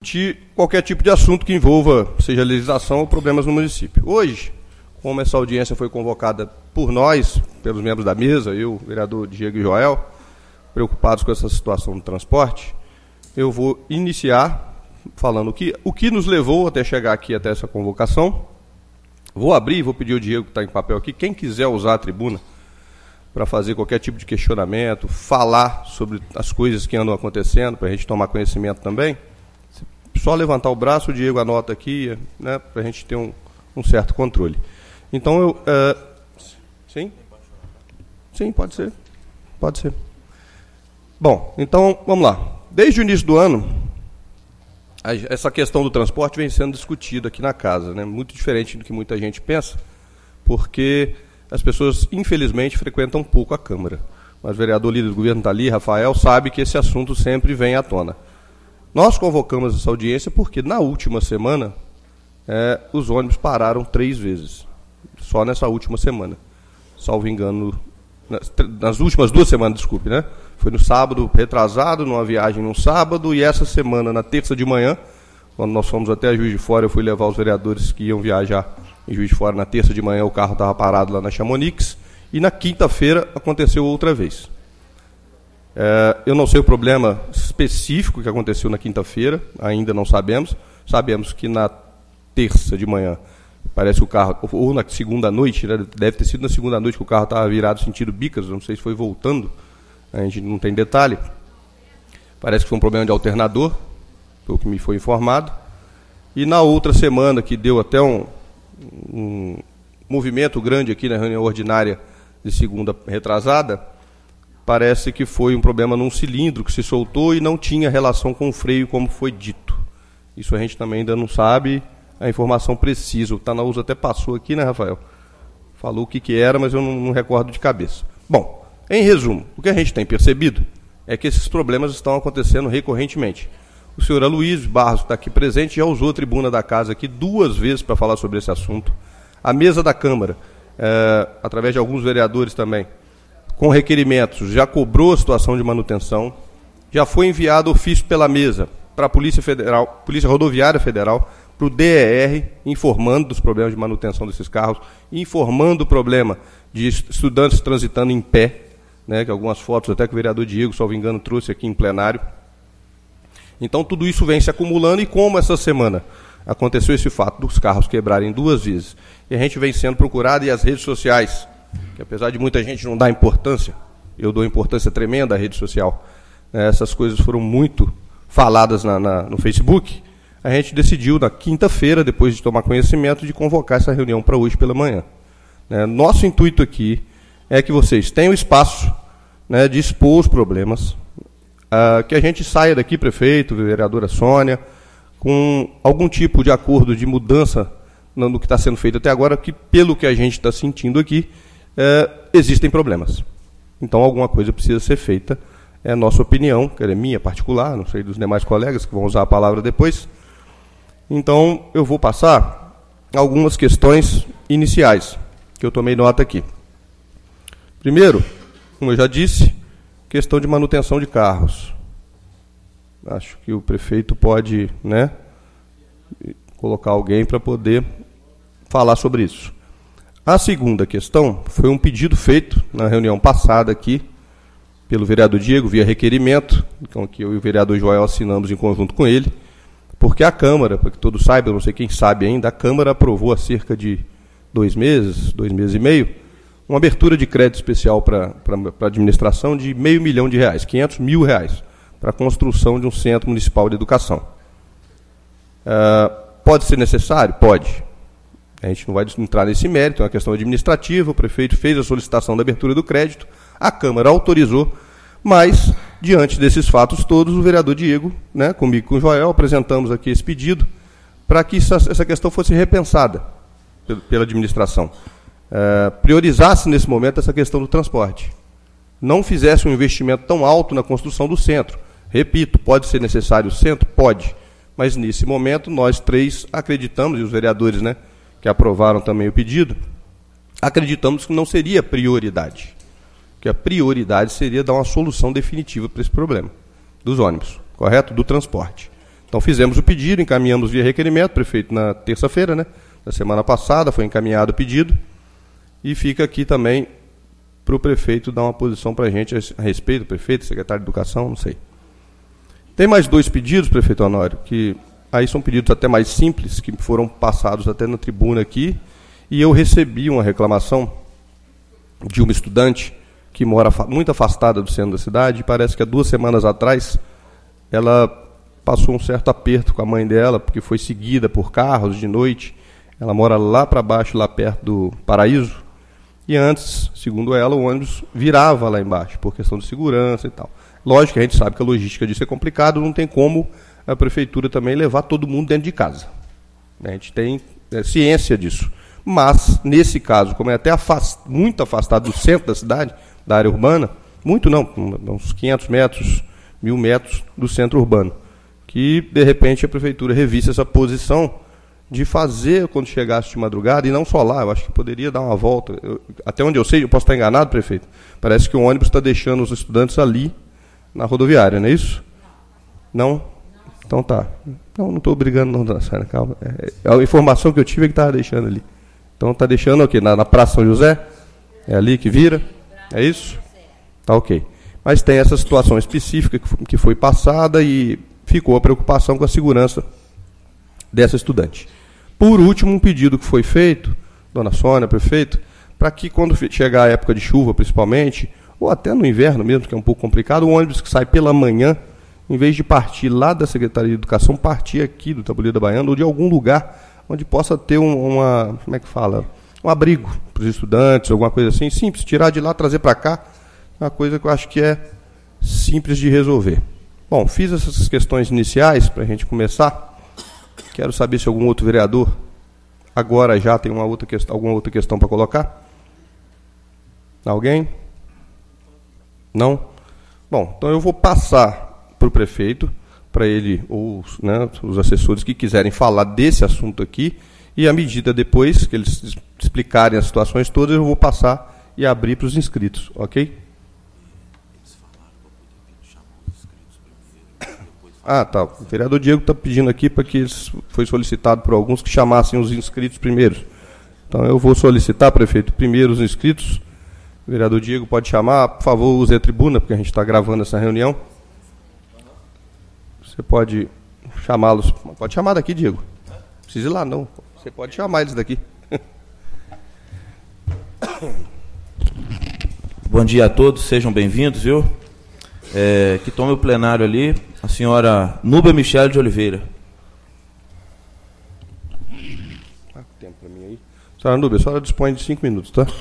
qualquer tipo de assunto que envolva, seja legislação ou problemas no município. Hoje, como essa audiência foi convocada por nós, pelos membros da mesa, eu, o vereador Diego e Joel, preocupados com essa situação do transporte, eu vou iniciar falando o que nos levou até chegar aqui, até essa convocação. Vou abrir e vou pedir ao Diego, que está em papel aqui, quem quiser usar a tribuna para fazer qualquer tipo de questionamento, falar sobre as coisas que andam acontecendo, para a gente tomar conhecimento também, só levantar o braço, o Diego anota aqui, né, para a gente ter um certo controle. Então, sim? Sim, pode ser. Pode ser. Bom, então, vamos lá. Desde o início do ano, essa questão do transporte vem sendo discutida aqui na casa, né? Muito diferente do que muita gente pensa, porque as pessoas, infelizmente, frequentam pouco a Câmara. Mas o vereador líder do governo está ali, Rafael, sabe que esse assunto sempre vem à tona. Nós convocamos essa audiência porque, na última semana, os ônibus pararam 3 vezes. Só nessa última semana. Salvo engano, nas últimas 2 semanas, desculpe, né? Foi no sábado retrasado, numa viagem no sábado, e essa semana, na terça de manhã, quando nós fomos até a Juiz de Fora, eu fui levar os vereadores que iam viajar em Juiz de Fora. Na terça de manhã o carro estava parado lá na Chamonix, e na quinta-feira aconteceu outra vez. Eu não sei o problema específico que aconteceu na quinta-feira, ainda não sabemos. Sabemos que na terça de manhã, parece que o carro, ou na segunda noite, né, deve ter sido na segunda noite que o carro estava virado sentido Bicas, não sei se foi voltando, a gente não tem detalhe. Parece que foi um problema de alternador, pelo que me foi informado. E na outra semana, que deu até um movimento grande aqui na reunião ordinária de segunda retrasada, parece que foi um problema num cilindro que se soltou e não tinha relação com o freio, como foi dito. Isso a gente também ainda não sabe a informação precisa. O Tanaúso até passou aqui, né, Rafael? Falou o que era, mas eu não recordo de cabeça. Bom, em resumo, o que a gente tem percebido é que esses problemas estão acontecendo recorrentemente. O senhor Aloysio Barros, que está aqui presente, já usou a tribuna da casa aqui 2 vezes para falar sobre esse assunto. A mesa da Câmara, através de alguns vereadores também, com requerimentos, já cobrou a situação de manutenção, já foi enviado ofício pela mesa para a Polícia Federal, Polícia Rodoviária Federal, para o DER, informando dos problemas de manutenção desses carros, informando o problema de estudantes transitando em pé, né, que algumas fotos até que o vereador Diego, salvo engano, trouxe aqui em plenário. Então, tudo isso vem se acumulando, e como essa semana aconteceu esse fato dos carros quebrarem 2 vezes, e a gente vem sendo procurado, e as redes sociais, que apesar de muita gente não dar importância, eu dou importância tremenda à rede social, essas coisas foram muito faladas no Facebook, a gente decidiu, na quinta-feira, depois de tomar conhecimento, de convocar essa reunião para hoje pela manhã. Nosso intuito aqui é que vocês tenham espaço, né, de expor os problemas, que a gente saia daqui, prefeito, vereadora Sônia, com algum tipo de acordo de mudança no que está sendo feito até agora, que, pelo que a gente está sentindo aqui, existem problemas. Então, alguma coisa precisa ser feita, é a nossa opinião, que é minha particular, não sei dos demais colegas que vão usar a palavra depois. Então, eu vou passar algumas questões iniciais, que eu tomei nota aqui. Primeiro, como eu já disse, questão de manutenção de carros. Acho que o prefeito pode, né, colocar alguém para poder falar sobre isso. A segunda questão foi um pedido feito na reunião passada aqui, pelo vereador Diego, via requerimento, então que eu e o vereador Joel assinamos em conjunto com ele, porque a Câmara, para que todos saibam, não sei quem sabe ainda, a Câmara aprovou há cerca de 2 meses e meio, uma abertura de crédito especial para a administração de R$500 mil, R$500 mil, para a construção de um centro municipal de educação. Pode ser necessário? Pode. A gente não vai entrar nesse mérito, é uma questão administrativa, o prefeito fez a solicitação da abertura do crédito, a Câmara autorizou, mas, diante desses fatos todos, o vereador Diego, né, comigo e com o Joel, apresentamos aqui esse pedido para que essa questão fosse repensada pela administração. Priorizasse, nesse momento, essa questão do transporte. Não fizesse um investimento tão alto na construção do centro. Repito, pode ser necessário o centro? Pode. Mas, nesse momento, nós 3 acreditamos, e os vereadores, né, que aprovaram também o pedido, acreditamos que não seria prioridade. Que a prioridade seria dar uma solução definitiva para esse problema dos ônibus, correto? Do transporte. Então fizemos o pedido, encaminhamos via requerimento, prefeito, na terça-feira, né? Na semana passada, foi encaminhado o pedido, e fica aqui também para o prefeito dar uma posição para a gente a respeito, prefeito, secretário de Educação, não sei. Tem mais 2 pedidos, prefeito Honório, que aí são pedidos até mais simples, que foram passados até na tribuna aqui, e eu recebi uma reclamação de uma estudante que mora muito afastada do centro da cidade, e parece que há 2 semanas atrás ela passou um certo aperto com a mãe dela, porque foi seguida por carros de noite. Ela mora lá para baixo, lá perto do Paraíso, e antes, segundo ela, o ônibus virava lá embaixo, por questão de segurança e tal. Lógico que a gente sabe que a logística disso é complicado, não tem como a prefeitura também levar todo mundo dentro de casa. A gente tem ciência disso. Mas, nesse caso, como é até muito afastado do centro da cidade, da área urbana, muito não, uns 500 metros, 1.000 metros do centro urbano, que, de repente, a prefeitura revisse essa posição de fazer quando chegasse de madrugada, e não só lá, eu acho que poderia dar uma volta. Até onde eu sei, eu posso estar enganado, prefeito, parece que o ônibus está deixando os estudantes ali, na rodoviária, não é isso? Não? Então tá. Então não estou brigando, não, dona Sara, calma. A informação que eu tive é que estava deixando ali. Então está deixando o quê? Na Praça São José? É ali que vira? É isso? Tá ok. Mas tem essa situação específica que foi passada e ficou a preocupação com a segurança dessa estudante. Por último, um pedido que foi feito, dona Sônia, prefeito, para que quando chegar a época de chuva, principalmente, ou até no inverno mesmo, que é um pouco complicado, o ônibus que sai pela manhã, em vez de partir lá da Secretaria de Educação, partir aqui do Tabuleiro da Baiana, ou de algum lugar onde possa ter como é que fala? Um abrigo para os estudantes, alguma coisa assim, simples, tirar de lá, trazer para cá, uma coisa que eu acho que é simples de resolver. Bom, fiz essas questões iniciais para a gente começar. Quero saber se algum outro vereador agora já tem alguma outra questão para colocar. Alguém? Não? Bom, então eu vou passar para o prefeito, para ele, ou os assessores que quiserem falar desse assunto aqui, e à medida depois que eles explicarem as situações todas, eu vou passar e abrir para os inscritos, ok? Ah, tá. O vereador Diego está pedindo aqui para que foi solicitado por alguns que chamassem os inscritos primeiros. Então eu vou solicitar, prefeito, primeiro os inscritos. O vereador Diego pode chamar, por favor, use a tribuna, porque a gente está gravando essa reunião. Você pode chamá-los. Pode chamar daqui, Diego. Não precisa ir lá, não. Você pode chamar eles daqui. Bom dia a todos, sejam bem-vindos, viu? Que tome o plenário ali, a senhora Núbia Michele de Oliveira. Tempo para mim aí. Senhora Núbia, a senhora dispõe de 5 minutos, tá?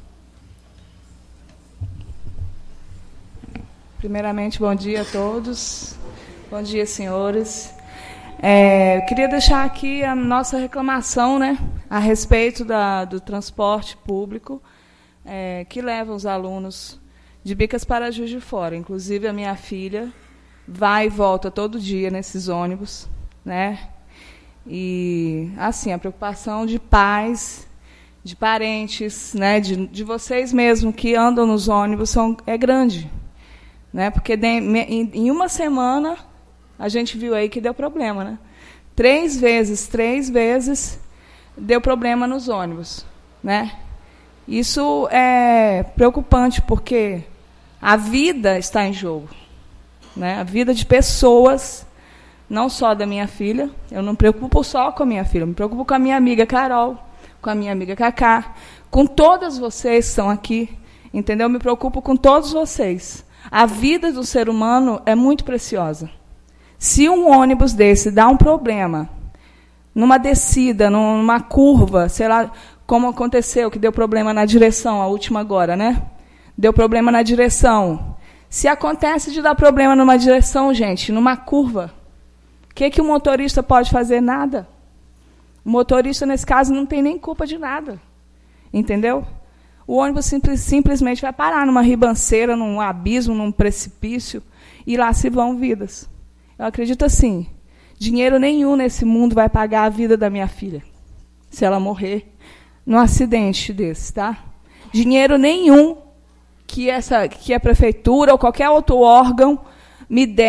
Primeiramente, bom dia a todos. Bom dia, senhores. Eu queria deixar aqui a nossa reclamação, né, a respeito do transporte público que leva os alunos de Bicas para Juiz de Fora. Inclusive, a minha filha vai e volta todo dia nesses ônibus, né? E, assim, a preocupação de pais, de parentes, né, de vocês mesmos que andam nos ônibus é grande, né? Porque em uma semana a gente viu aí que deu problema, né? 3 vezes deu problema nos ônibus, né? Isso é preocupante porque a vida está em jogo, né? A vida de pessoas, não só da minha filha. Eu não me preocupo só com a minha filha, eu me preocupo com a minha amiga Carol, com a minha amiga Cacá, com todas vocês que estão aqui, entendeu? Eu me preocupo com todos vocês. A vida do ser humano é muito preciosa. Se um ônibus desse dá um problema, numa descida, numa curva, sei lá, como aconteceu, que deu problema na direção, a última agora, né? Deu problema na direção. Se acontece de dar problema numa direção, gente, numa curva, o que o motorista pode fazer? Nada. O motorista, nesse caso, não tem nem culpa de nada. Entendeu? O ônibus simplesmente vai parar numa ribanceira, num abismo, num precipício, e lá se vão vidas. Eu acredito assim, dinheiro nenhum nesse mundo vai pagar a vida da minha filha, se ela morrer num acidente desse, tá? Dinheiro nenhum que a prefeitura ou qualquer outro órgão me der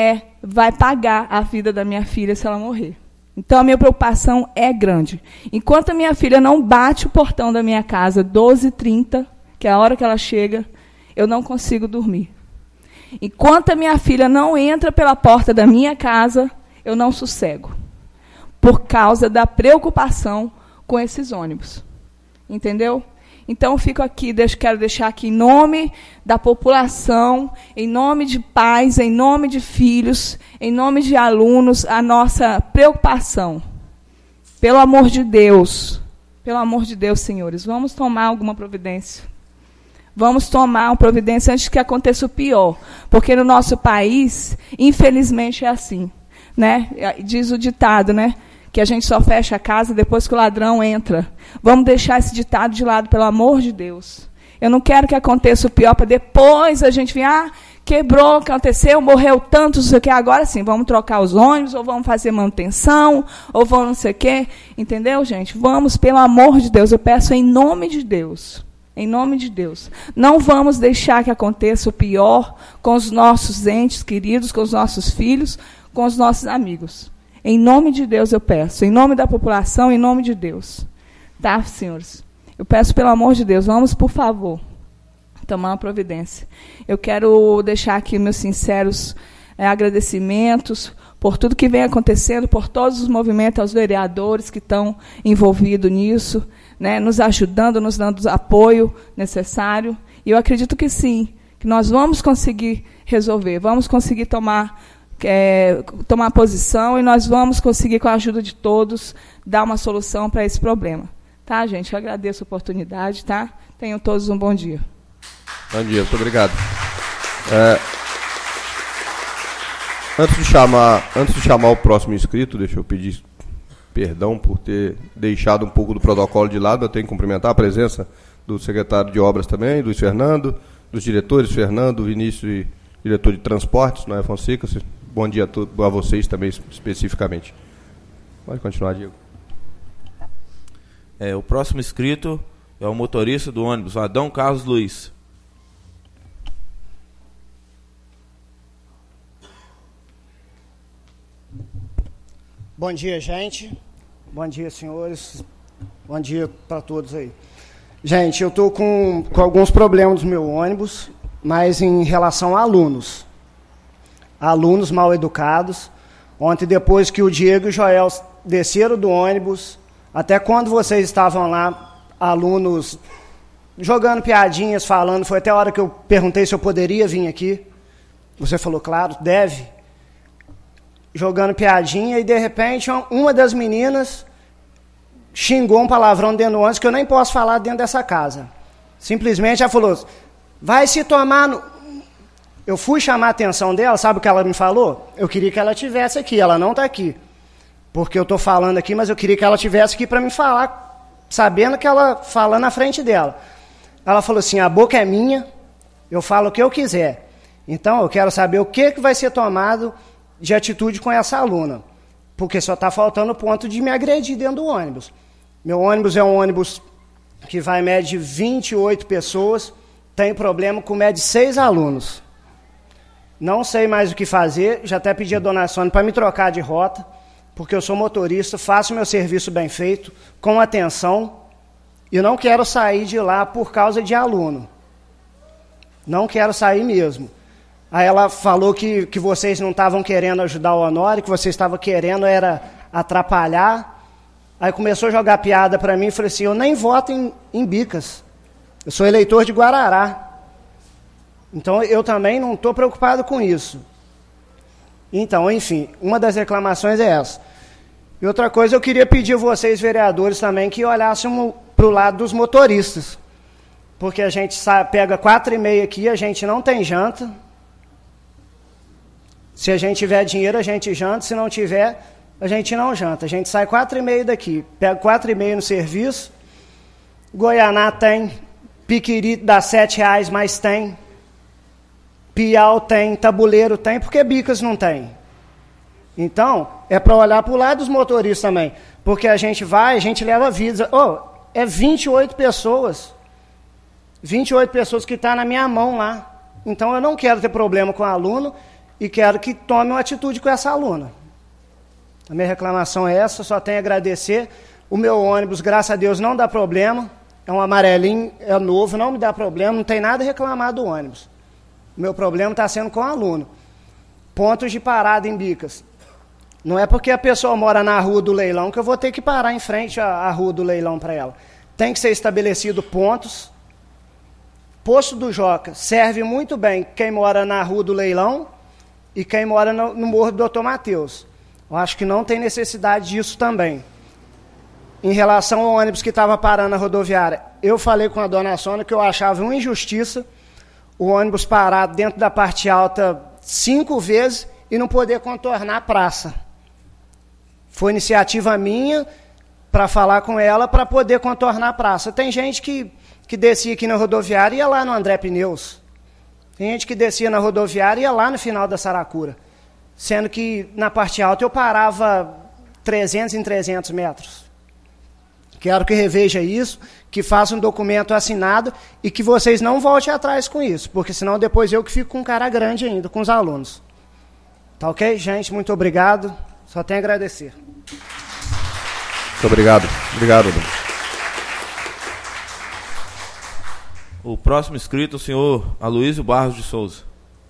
vai pagar a vida da minha filha se ela morrer. Então, a minha preocupação é grande. Enquanto a minha filha não bate o portão da minha casa 12h30, que é a hora que ela chega, eu não consigo dormir. Enquanto a minha filha não entra pela porta da minha casa, eu não sossego. Por causa da preocupação com esses ônibus. Entendeu? Então, eu fico aqui, quero deixar aqui em nome da população, em nome de pais, em nome de filhos, em nome de alunos, a nossa preocupação. Pelo amor de Deus, senhores, vamos tomar alguma providência. Vamos tomar uma providência antes que aconteça o pior. Porque no nosso país, infelizmente, é assim. Né? Diz o ditado, né? Que a gente só fecha a casa depois que o ladrão entra. Vamos deixar esse ditado de lado, pelo amor de Deus. Eu não quero que aconteça o pior, para depois a gente vir, quebrou, aconteceu, morreu tanto, não sei o quê. Agora sim, vamos trocar os ônibus, ou vamos fazer manutenção, ou vamos não sei o quê. Entendeu, gente? Vamos, pelo amor de Deus, eu peço em nome de Deus. Em nome de Deus. Não vamos deixar que aconteça o pior com os nossos entes queridos, com os nossos filhos, com os nossos amigos. Em nome de Deus eu peço, em nome da população, em nome de Deus. Tá, senhores? Eu peço, pelo amor de Deus, vamos, por favor, tomar uma providência. Eu quero deixar aqui meus sinceros agradecimentos por tudo que vem acontecendo, por todos os movimentos, aos vereadores que estão envolvidos nisso, né, nos ajudando, nos dando o apoio necessário. E eu acredito que sim, que nós vamos conseguir resolver, vamos conseguir tomar posição e nós vamos conseguir, com a ajuda de todos, dar uma solução para esse problema. Tá, gente? Eu agradeço a oportunidade, tá? Tenham todos um bom dia. Bom dia, muito obrigado. Antes de chamar o próximo inscrito, deixa eu pedir perdão por ter deixado um pouco do protocolo de lado. Eu tenho que cumprimentar a presença do secretário de Obras também, Luiz Fernando, dos diretores, Fernando, Vinícius e diretor de Transportes, Noé Fonseca. Bom dia a vocês também, especificamente. Pode continuar, Diego. O próximo inscrito é o motorista do ônibus, Adão Carlos Luiz. Bom dia, gente. Bom dia, senhores. Bom dia para todos aí. Gente, eu estou com alguns problemas no meu ônibus, mas em relação a alunos. Alunos mal educados. Ontem, depois que o Diego e o Joel desceram do ônibus, até quando vocês estavam lá, alunos jogando piadinhas, falando, foi até a hora que eu perguntei se eu poderia vir aqui. Você falou, claro, deve. Jogando piadinha, e de repente uma das meninas xingou um palavrão dentro do ônibus que eu nem posso falar dentro dessa casa. Simplesmente ela falou, vai se tomar no... Eu fui chamar a atenção dela, sabe o que ela me falou? Eu queria que ela estivesse aqui, ela não está aqui. Porque eu estou falando aqui, mas eu queria que ela estivesse aqui para me falar, sabendo que ela fala na frente dela. Ela falou assim, a boca é minha, eu falo o que eu quiser. Então, eu quero saber o que vai ser tomado de atitude com essa aluna. Porque só está faltando o ponto de me agredir dentro do ônibus. Meu ônibus é um ônibus que vai em média de 28 pessoas, tem problema com média de 6 alunos. Não sei mais o que fazer, já até pedi a dona Sônia para me trocar de rota, porque eu sou motorista, faço meu serviço bem feito, com atenção, e não quero sair de lá por causa de aluno. Não quero sair mesmo. Aí ela falou que vocês não estavam querendo ajudar o Honório, que vocês estavam querendo era atrapalhar. Aí começou a jogar piada para mim e falei assim, eu nem voto em Bicas. Eu sou eleitor de Guarará. Então, eu também não estou preocupado com isso. Então, enfim, uma das reclamações é essa. E outra coisa, eu queria pedir a vocês, vereadores, também, que olhassem para o lado dos motoristas. Porque a gente pega 4h30 aqui, a gente não tem janta. Se a gente tiver dinheiro, a gente janta. Se não tiver, a gente não janta. A gente sai 4h30 daqui, pega 4h30 no serviço. Goianá tem, Piquiri dá R$7, mas tem. Piau tem, Tabuleiro tem, porque Bicas não tem. Então, é para olhar para o lado dos motoristas também. Porque a gente vai, a gente leva vidas. É 28 pessoas. 28 pessoas que estão na minha mão lá. Então, eu não quero ter problema com o aluno e quero que tome uma atitude com essa aluna. A minha reclamação é essa, só tenho a agradecer. O meu ônibus, graças a Deus, não dá problema. É um amarelinho, é novo, não me dá problema, não tem nada a reclamar do ônibus. O meu problema está sendo com o aluno. Pontos de parada em Bicas. Não é porque a pessoa mora na rua do leilão que eu vou ter que parar em frente à rua do leilão para ela. Tem que ser estabelecido pontos. Posto do Joca serve muito bem quem mora na rua do leilão e quem mora no Morro do Dr. Mateus. Eu acho que não tem necessidade disso também. Em relação ao ônibus que estava parando na rodoviária, eu falei com a dona Sônia que eu achava uma injustiça o ônibus parar dentro da parte alta 5 vezes e não poder contornar a praça. Foi iniciativa minha para falar com ela para poder contornar a praça. Tem gente que descia aqui na rodoviária e ia lá no André Pneus. Tem gente que descia na rodoviária e ia lá no final da Saracura. Sendo que na parte alta eu parava 300 em 300 metros. Quero que reveja isso, que faça um documento assinado e que vocês não voltem atrás com isso, porque senão depois eu que fico com cara grande ainda, com os alunos. Tá ok? Gente, muito obrigado. Só tenho a agradecer. Muito obrigado. Obrigado, Bruno. O próximo inscrito, o senhor Aloysio Barros de Souza.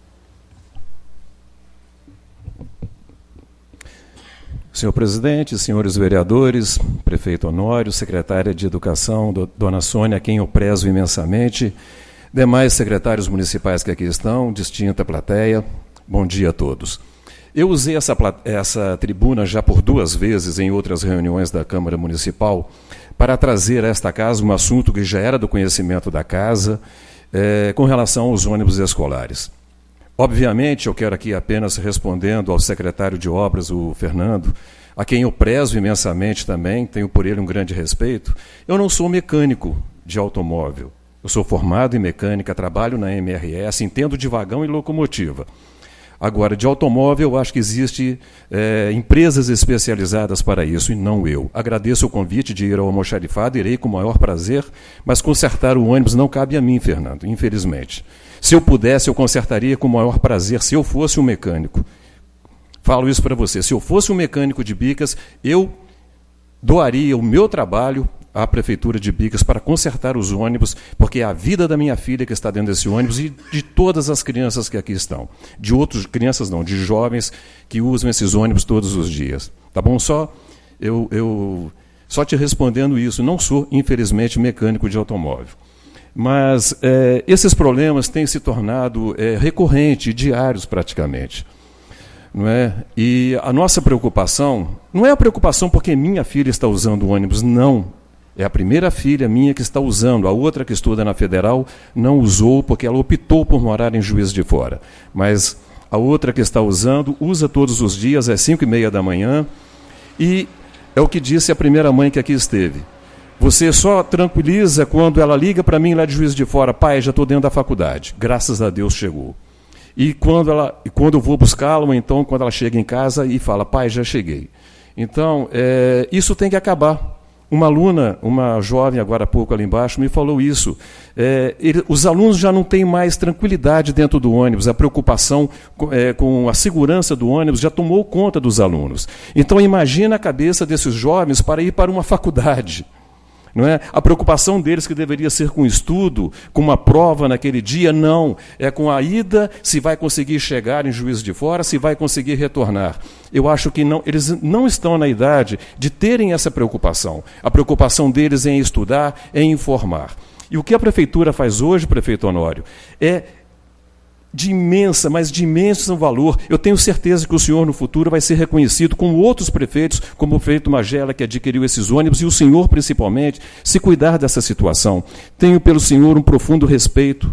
Senhor presidente, senhores vereadores, prefeito Honório, secretária de Educação, dona Sônia, a quem eu prezo imensamente, demais secretários municipais que aqui estão, distinta plateia, bom dia a todos. Eu usei essa tribuna já por 2 vezes em outras reuniões da Câmara Municipal para trazer a esta casa um assunto que já era do conhecimento da casa com relação aos ônibus escolares. Obviamente, eu quero aqui apenas respondendo ao secretário de Obras, o Fernando, a quem eu prezo imensamente também, tenho por ele um grande respeito. Eu não sou mecânico de automóvel. Eu sou formado em mecânica, trabalho na MRS, entendo de vagão e locomotiva. Agora, de automóvel, eu acho que existe empresas especializadas para isso, e não eu. Agradeço o convite de ir ao almoxarifado, irei com o maior prazer, mas consertar o ônibus não cabe a mim, Fernando, infelizmente. Se eu pudesse, eu consertaria com o maior prazer, se eu fosse um mecânico. Falo isso para você. Se eu fosse um mecânico de Bicas, eu doaria o meu trabalho à Prefeitura de Bicas para consertar os ônibus, porque é a vida da minha filha que está dentro desse ônibus e de todas as crianças que aqui estão. De outras crianças não, de jovens que usam esses ônibus todos os dias. Tá bom? Só te respondendo isso, não sou, infelizmente, mecânico de automóvel. Mas esses problemas têm se tornado recorrentes, diários praticamente. Não é? E a nossa preocupação não é a preocupação porque minha filha está usando o ônibus, não. É a primeira filha minha que está usando, a outra que estuda na Federal não usou porque ela optou por morar em Juiz de Fora. Mas a outra que está usando, usa todos os dias, às 5h30 da manhã, e é o que disse a primeira mãe que aqui esteve. Você só tranquiliza quando ela liga para mim lá de Juiz de Fora, pai, já estou dentro da faculdade, graças a Deus chegou. E quando eu vou buscá-la, ou então quando ela chega em casa e fala, pai, já cheguei. Então, isso tem que acabar. Uma aluna, uma jovem agora há pouco ali embaixo, me falou isso. Os alunos já não têm mais tranquilidade dentro do ônibus, a preocupação com a segurança do ônibus já tomou conta dos alunos. Então, imagina a cabeça desses jovens para ir para uma faculdade. Não é? A preocupação deles que deveria ser com estudo, com uma prova naquele dia, não. É com a ida, se vai conseguir chegar em Juiz de Fora, se vai conseguir retornar. Eu acho que não, eles não estão na idade de terem essa preocupação. A preocupação deles é em estudar, é em informar. E o que a Prefeitura faz hoje, prefeito Honório, é de imenso valor. Eu tenho certeza que o senhor, no futuro, vai ser reconhecido como outros prefeitos, como o prefeito Magela, que adquiriu esses ônibus, e o senhor, principalmente, se cuidar dessa situação. Tenho pelo senhor um profundo respeito.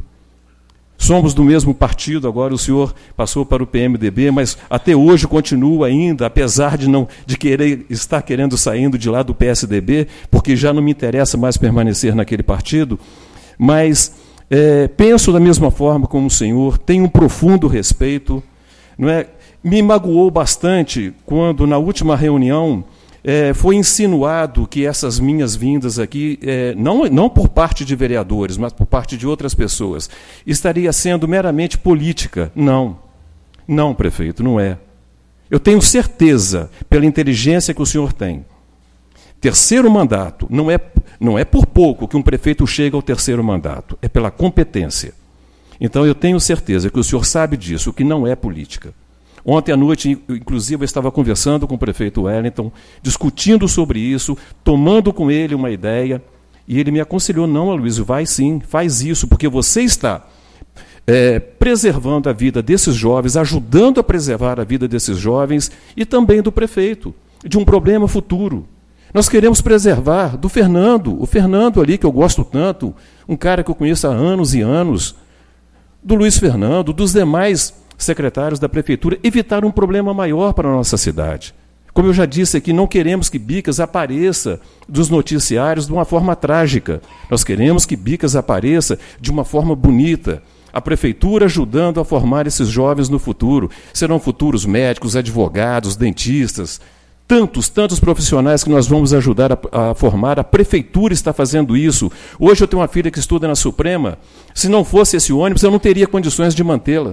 Somos do mesmo partido, agora o senhor passou para o PMDB, mas até hoje continua ainda, apesar de estar querendo saindo de lá do PSDB, porque já não me interessa mais permanecer naquele partido, mas penso da mesma forma como o senhor, tenho um profundo respeito. Não é? Me magoou bastante quando, na última reunião, foi insinuado que essas minhas vindas aqui, não por parte de vereadores, mas por parte de outras pessoas, estaria sendo meramente política. Não. Não, prefeito, não é. Eu tenho certeza, pela inteligência que o senhor tem. Terceiro mandato, não é por pouco que um prefeito chega ao terceiro mandato, é pela competência. Então eu tenho certeza que o senhor sabe disso, que não é política. Ontem à noite, inclusive, eu estava conversando com o prefeito Wellington, discutindo sobre isso, tomando com ele uma ideia, e ele me aconselhou, não, Aloysio, vai sim, faz isso, porque você está preservando a vida desses jovens, ajudando a preservar a vida desses jovens e também do prefeito, de um problema futuro. Nós queremos preservar do Fernando, o Fernando ali, que eu gosto tanto, um cara que eu conheço há anos e anos, do Luiz Fernando, dos demais secretários da prefeitura, evitar um problema maior para a nossa cidade. Como eu já disse aqui, não queremos que Bicas apareça dos noticiários de uma forma trágica. Nós queremos que Bicas apareça de uma forma bonita. A prefeitura ajudando a formar esses jovens no futuro. Serão futuros médicos, advogados, dentistas, tantos profissionais que nós vamos ajudar a formar. A prefeitura está fazendo isso. Hoje eu tenho uma filha que estuda na Suprema. Se não fosse esse ônibus, eu não teria condições de mantê-la.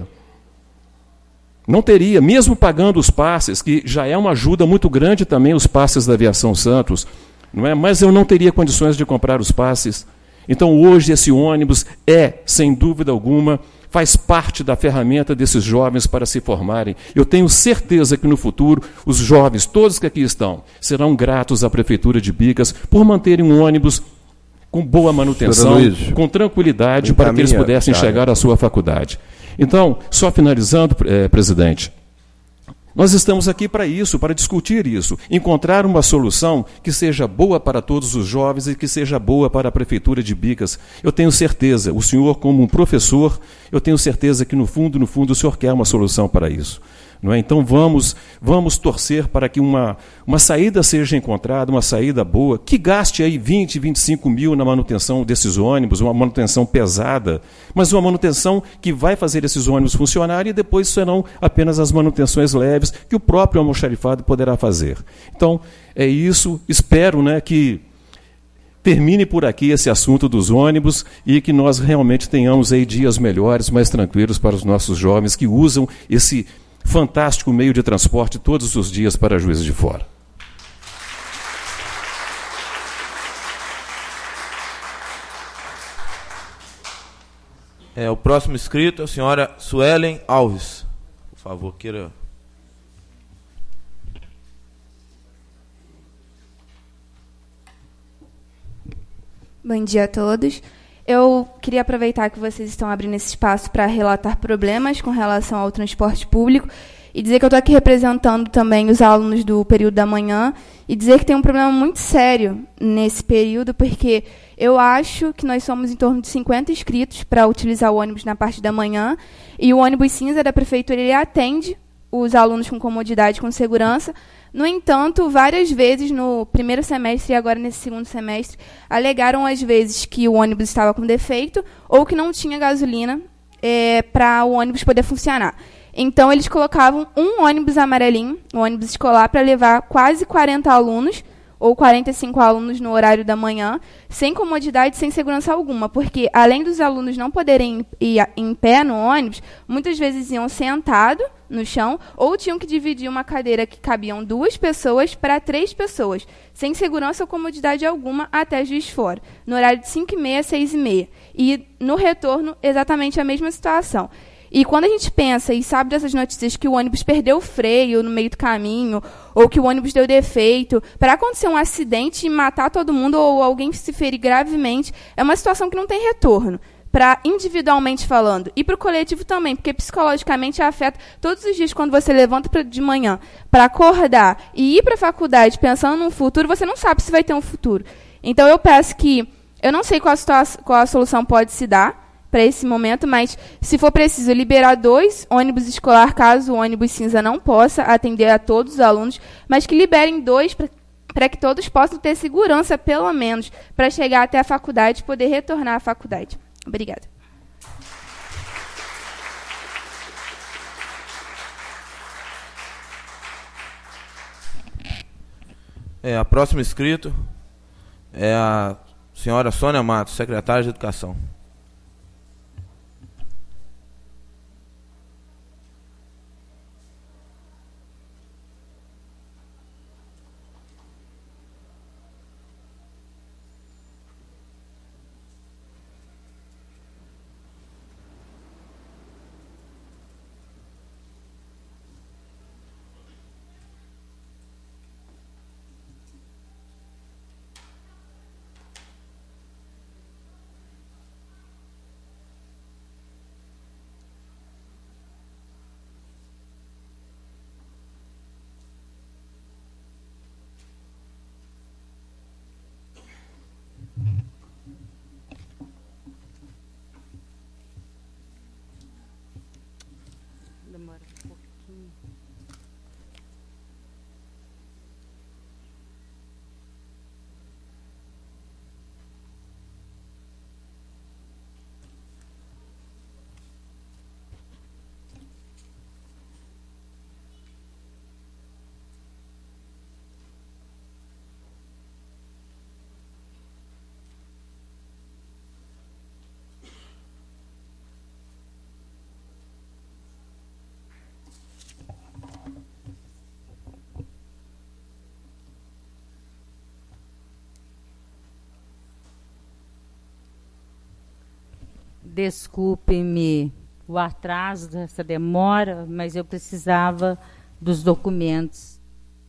Não teria, mesmo pagando os passes, que já é uma ajuda muito grande também, os passes da Aviação Santos, não é? Mas eu não teria condições de comprar os passes. Então, hoje, esse ônibus sem dúvida alguma, faz parte da ferramenta desses jovens para se formarem. Eu tenho certeza que no futuro, os jovens, todos que aqui estão, serão gratos à Prefeitura de Bicas por manterem um ônibus com boa manutenção, com tranquilidade, para que eles pudessem chegar à sua faculdade. Então, só finalizando, presidente, nós estamos aqui para isso, para discutir isso, encontrar uma solução que seja boa para todos os jovens e que seja boa para a Prefeitura de Bicas. Eu tenho certeza, o senhor como um professor, eu tenho certeza que no fundo, o senhor quer uma solução para isso. Não é? Então vamos torcer para que uma saída seja encontrada, uma saída boa, que gaste aí 20, 25 mil na manutenção desses ônibus, uma manutenção pesada, mas uma manutenção que vai fazer esses ônibus funcionarem e depois serão apenas as manutenções leves que o próprio almoxarifado poderá fazer. Então, é isso, espero, né, que termine por aqui esse assunto dos ônibus e que nós realmente tenhamos aí dias melhores, mais tranquilos para os nossos jovens que usam esse fantástico meio de transporte todos os dias para Juiz de Fora. O próximo inscrito é a senhora Suelen Alves. Por favor, queira. Bom dia a todos. Eu queria aproveitar que vocês estão abrindo esse espaço para relatar problemas com relação ao transporte público e dizer que eu estou aqui representando também os alunos do período da manhã e dizer que tem um problema muito sério nesse período, porque eu acho que nós somos em torno de 50 inscritos para utilizar o ônibus na parte da manhã e o ônibus cinza da prefeitura ele atende os alunos com comodidade, com segurança. No entanto, várias vezes no primeiro semestre e agora nesse segundo semestre, alegaram às vezes que o ônibus estava com defeito ou que não tinha gasolina para o ônibus poder funcionar. Então, eles colocavam um ônibus amarelinho, um ônibus escolar, para levar quase 40 alunos, ou 45 alunos no horário da manhã, sem comodidade, sem segurança alguma, porque, além dos alunos não poderem ir em pé no ônibus, muitas vezes iam sentados no chão, ou tinham que dividir uma cadeira que cabiam 2 pessoas para 3 pessoas, sem segurança ou comodidade alguma, até Juiz de Fora, no horário de 5h30 a 6h30. E, no retorno, exatamente a mesma situação. E quando a gente pensa e sabe dessas notícias que o ônibus perdeu o freio no meio do caminho, ou que o ônibus deu defeito, para acontecer um acidente e matar todo mundo ou alguém se ferir gravemente, é uma situação que não tem retorno, para individualmente falando. E para o coletivo também, porque psicologicamente afeta todos os dias quando você levanta de manhã para acordar e ir para a faculdade pensando num futuro, você não sabe se vai ter um futuro. Então eu peço que, eu não sei qual a solução pode se dar para esse momento, mas se for preciso liberar 2 ônibus escolar, caso o ônibus cinza não possa atender a todos os alunos, mas que liberem 2 para que todos possam ter segurança, pelo menos, para chegar até a faculdade e poder retornar à faculdade. Obrigada. A próxima inscrito é a senhora Sônia Matos, secretária de Educação. Desculpe-me o atraso dessa demora, mas eu precisava dos documentos.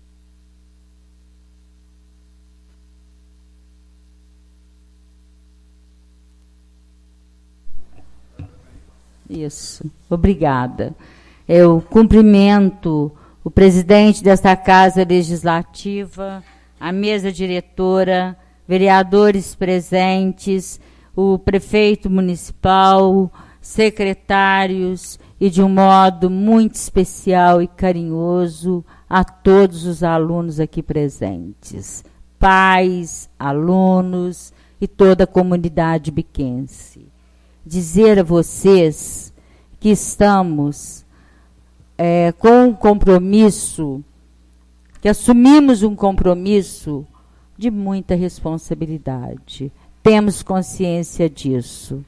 Isso, obrigada. Eu cumprimento o presidente desta Casa Legislativa, a mesa diretora, vereadores presentes, o prefeito municipal, secretários e, de um modo muito especial e carinhoso, a todos os alunos aqui presentes, pais, alunos e toda a comunidade biquense. Dizer a vocês que estamos com um compromisso, que assumimos um compromisso de muita responsabilidade. Temos consciência disso.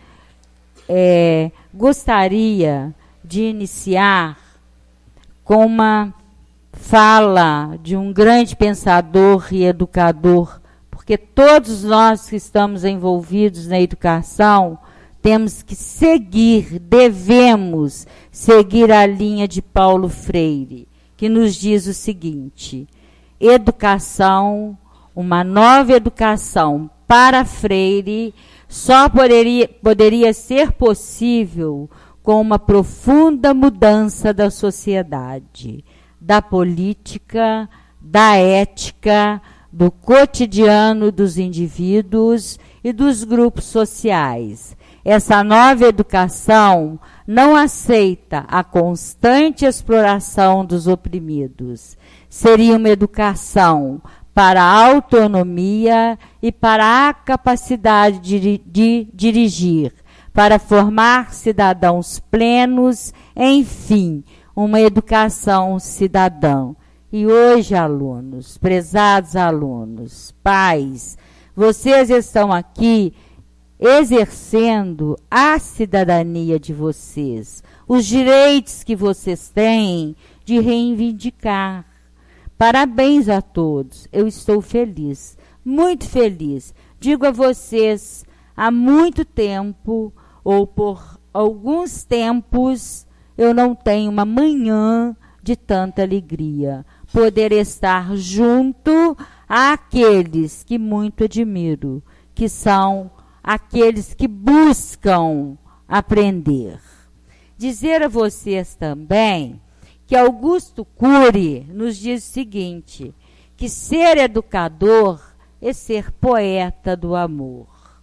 Gostaria de iniciar com uma fala de um grande pensador e educador, porque todos nós que estamos envolvidos na educação temos que seguir, devemos seguir a linha de Paulo Freire, que nos diz o seguinte: educação, uma nova educação para Freire só poderia ser possível com uma profunda mudança da sociedade, da política, da ética, do cotidiano dos indivíduos e dos grupos sociais. Essa nova educação não aceita a constante exploração dos oprimidos. Seria uma educação para a autonomia e para a capacidade de dirigir, para formar cidadãos plenos, enfim, uma educação cidadã. E hoje, alunos, prezados alunos, pais, vocês estão aqui exercendo a cidadania de vocês, os direitos que vocês têm de reivindicar. Parabéns a todos, eu estou feliz, muito feliz. Digo a vocês, há muito tempo, ou por alguns tempos, eu não tenho uma manhã de tanta alegria. Poder estar junto àqueles que muito admiro, que são aqueles que buscam aprender. Dizer a vocês também que Augusto Cury nos diz o seguinte, que ser educador é ser poeta do amor.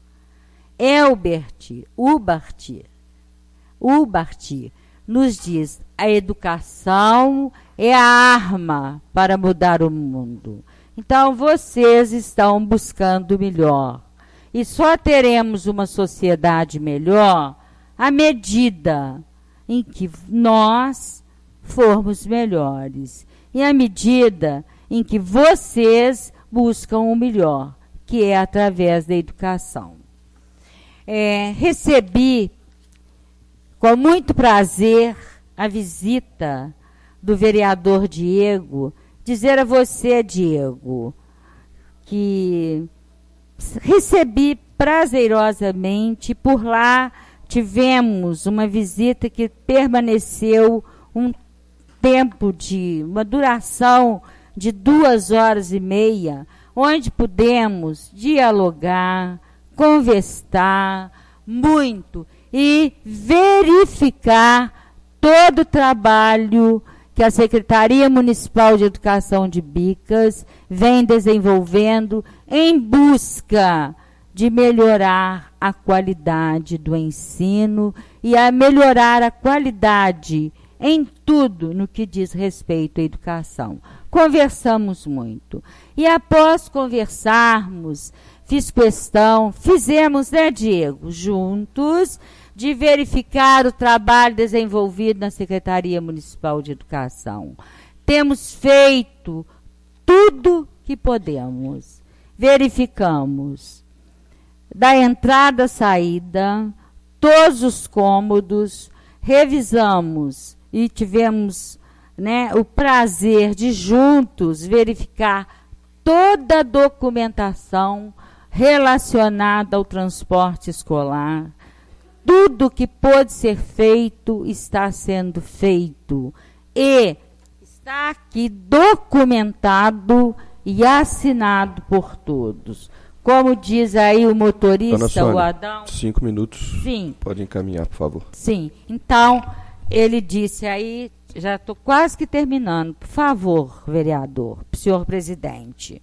Hubbard nos diz, a educação é a arma para mudar o mundo. Então, vocês estão buscando o melhor. E só teremos uma sociedade melhor à medida em que nós formos melhores. E à medida em que vocês buscam o melhor, que é através da educação. Recebi com muito prazer a visita do vereador Diego. Dizer a você, Diego, que recebi prazerosamente. Por lá tivemos uma visita que permaneceu um tempo uma duração de 2h30, onde pudemos dialogar, conversar muito e verificar todo o trabalho que a Secretaria Municipal de Educação de Bicas vem desenvolvendo em busca de melhorar a qualidade do ensino e a melhorar a qualidade em tudo no que diz respeito à educação. Conversamos muito. E após conversarmos, fizemos, né, Diego, juntos, de verificar o trabalho desenvolvido na Secretaria Municipal de Educação. Temos feito tudo que podemos. Verificamos da entrada à saída, todos os cômodos, revisamos e tivemos, né, o prazer de juntos verificar toda a documentação relacionada ao transporte escolar. Tudo que pôde ser feito está sendo feito e está aqui documentado e assinado por todos. Como diz aí o motorista, Dona Sônia, o Adão... 5 minutos. Sim. Pode encaminhar, por favor. Sim. Então, ele disse aí, já estou quase que terminando, por favor, vereador, senhor presidente.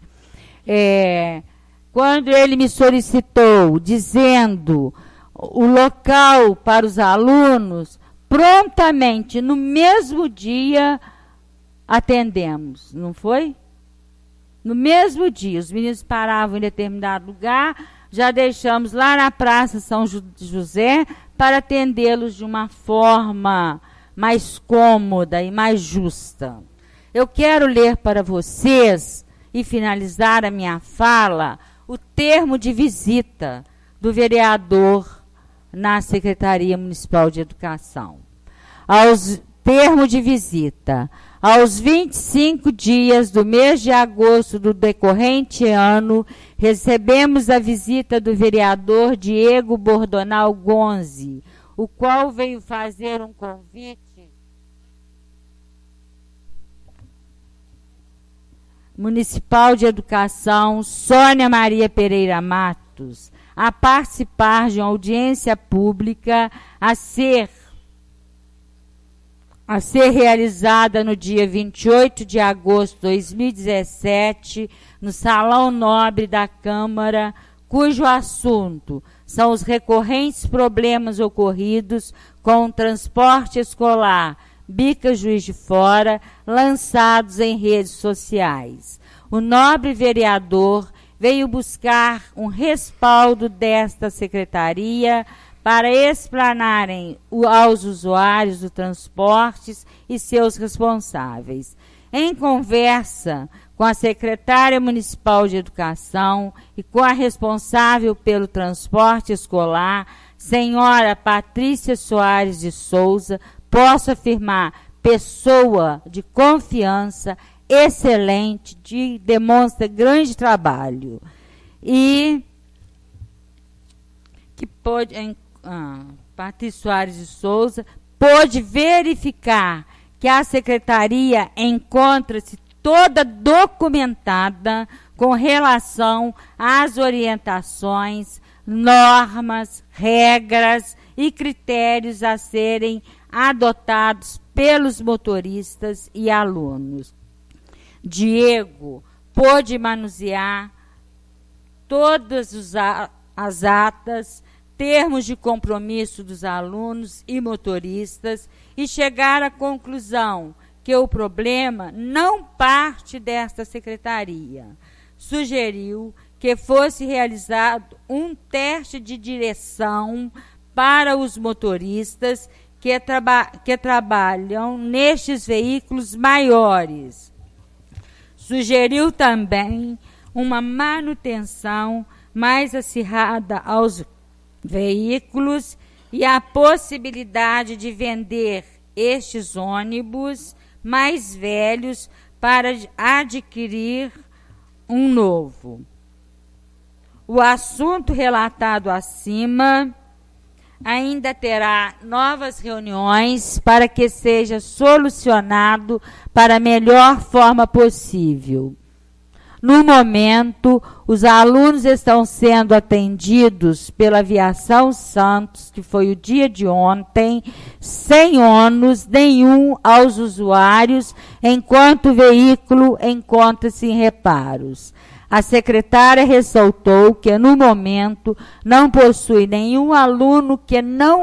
Quando ele me solicitou, dizendo o local para os alunos, prontamente, no mesmo dia, atendemos, não foi? No mesmo dia, os meninos paravam em determinado lugar, já deixamos lá na Praça São José para atendê-los de uma forma mais cômoda e mais justa. Eu quero ler para vocês, e finalizar a minha fala, o termo de visita do vereador na Secretaria Municipal de Educação. Termo de visita. Aos 25 dias do mês de agosto do decorrente ano, recebemos a visita do vereador Diego Bordonal Gonzi, o qual veio fazer um convite municipal de educação, Sônia Maria Pereira Matos, a participar de uma audiência pública a ser realizada no dia 28 de agosto de 2017, no Salão Nobre da Câmara, cujo assunto são os recorrentes problemas ocorridos com o transporte escolar Bica Juiz de Fora, lançados em redes sociais. O nobre vereador veio buscar um respaldo desta secretaria para explanarem aos usuários do transportes e seus responsáveis. Em conversa com a secretária municipal de educação e com a responsável pelo transporte escolar, senhora Patrícia Soares de Souza, posso afirmar, pessoa de confiança, excelente, demonstra grande trabalho. E que pôde, Patrícia Soares de Souza, pôde verificar que a secretaria encontra-se toda documentada com relação às orientações, normas, regras e critérios a serem adotados pelos motoristas e alunos. Diego pôde manusear todas as atas, termos de compromisso dos alunos e motoristas e chegar à conclusão que o problema não parte desta secretaria. Sugeriu que fosse realizado um teste de direção para os motoristas que trabalham nestes veículos maiores. Sugeriu também uma manutenção mais acirrada aos veículos e a possibilidade de vender estes ônibus mais velhos para adquirir um novo. O assunto relatado acima ainda terá novas reuniões para que seja solucionado para a melhor forma possível. No momento, os alunos estão sendo atendidos pela Aviação Santos, que foi o dia de ontem, sem ônus nenhum aos usuários, enquanto o veículo encontra-se em reparos. A secretária ressaltou que, no momento, não possui nenhum aluno que não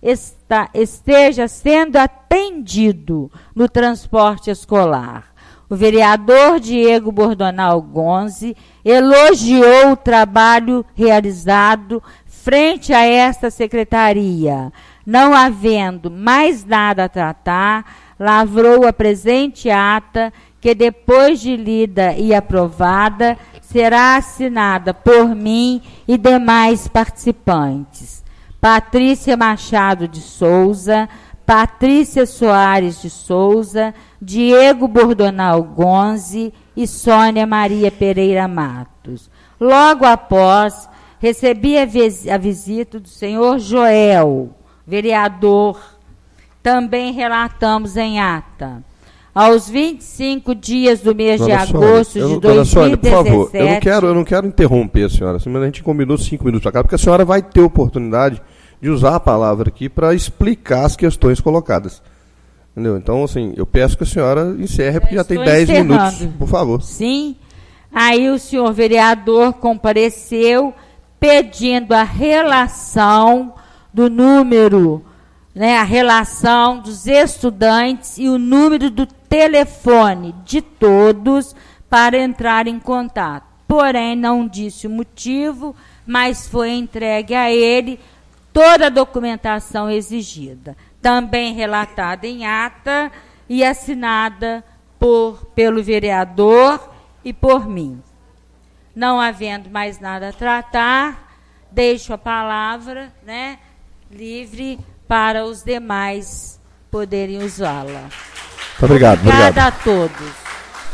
esteja sendo atendido no transporte escolar. O vereador Diego Bordonal Gonzi elogiou o trabalho realizado frente a esta secretaria. Não havendo mais nada a tratar, lavrou a presente ata, que depois de lida e aprovada, será assinada por mim e demais participantes. Patrícia Machado de Souza, Patrícia Soares de Souza, Diego Bordonal Gonzi e Sônia Maria Pereira Matos. Logo após, recebi a visita do senhor Joel, vereador. Também relatamos em ata. Aos 25 dias do mês de agosto de 2017... Sônia, por favor, eu não quero interromper a senhora, mas a gente combinou 5 minutos para cá, porque a senhora vai ter oportunidade de usar a palavra aqui para explicar as questões colocadas. Entendeu? Então, assim, eu peço que a senhora encerre, porque já tem 10 minutos, por favor. Sim. Aí o senhor vereador compareceu pedindo a relação do número, né, a relação dos estudantes e o número do telefone de todos para entrar em contato. Porém, não disse o motivo, mas foi entregue a ele toda a documentação exigida, também relatada em ata e assinada pelo vereador e por mim. Não havendo mais nada a tratar, deixo a palavra, né, livre para os demais poderem usá-la. Obrigado. Obrigada a todos.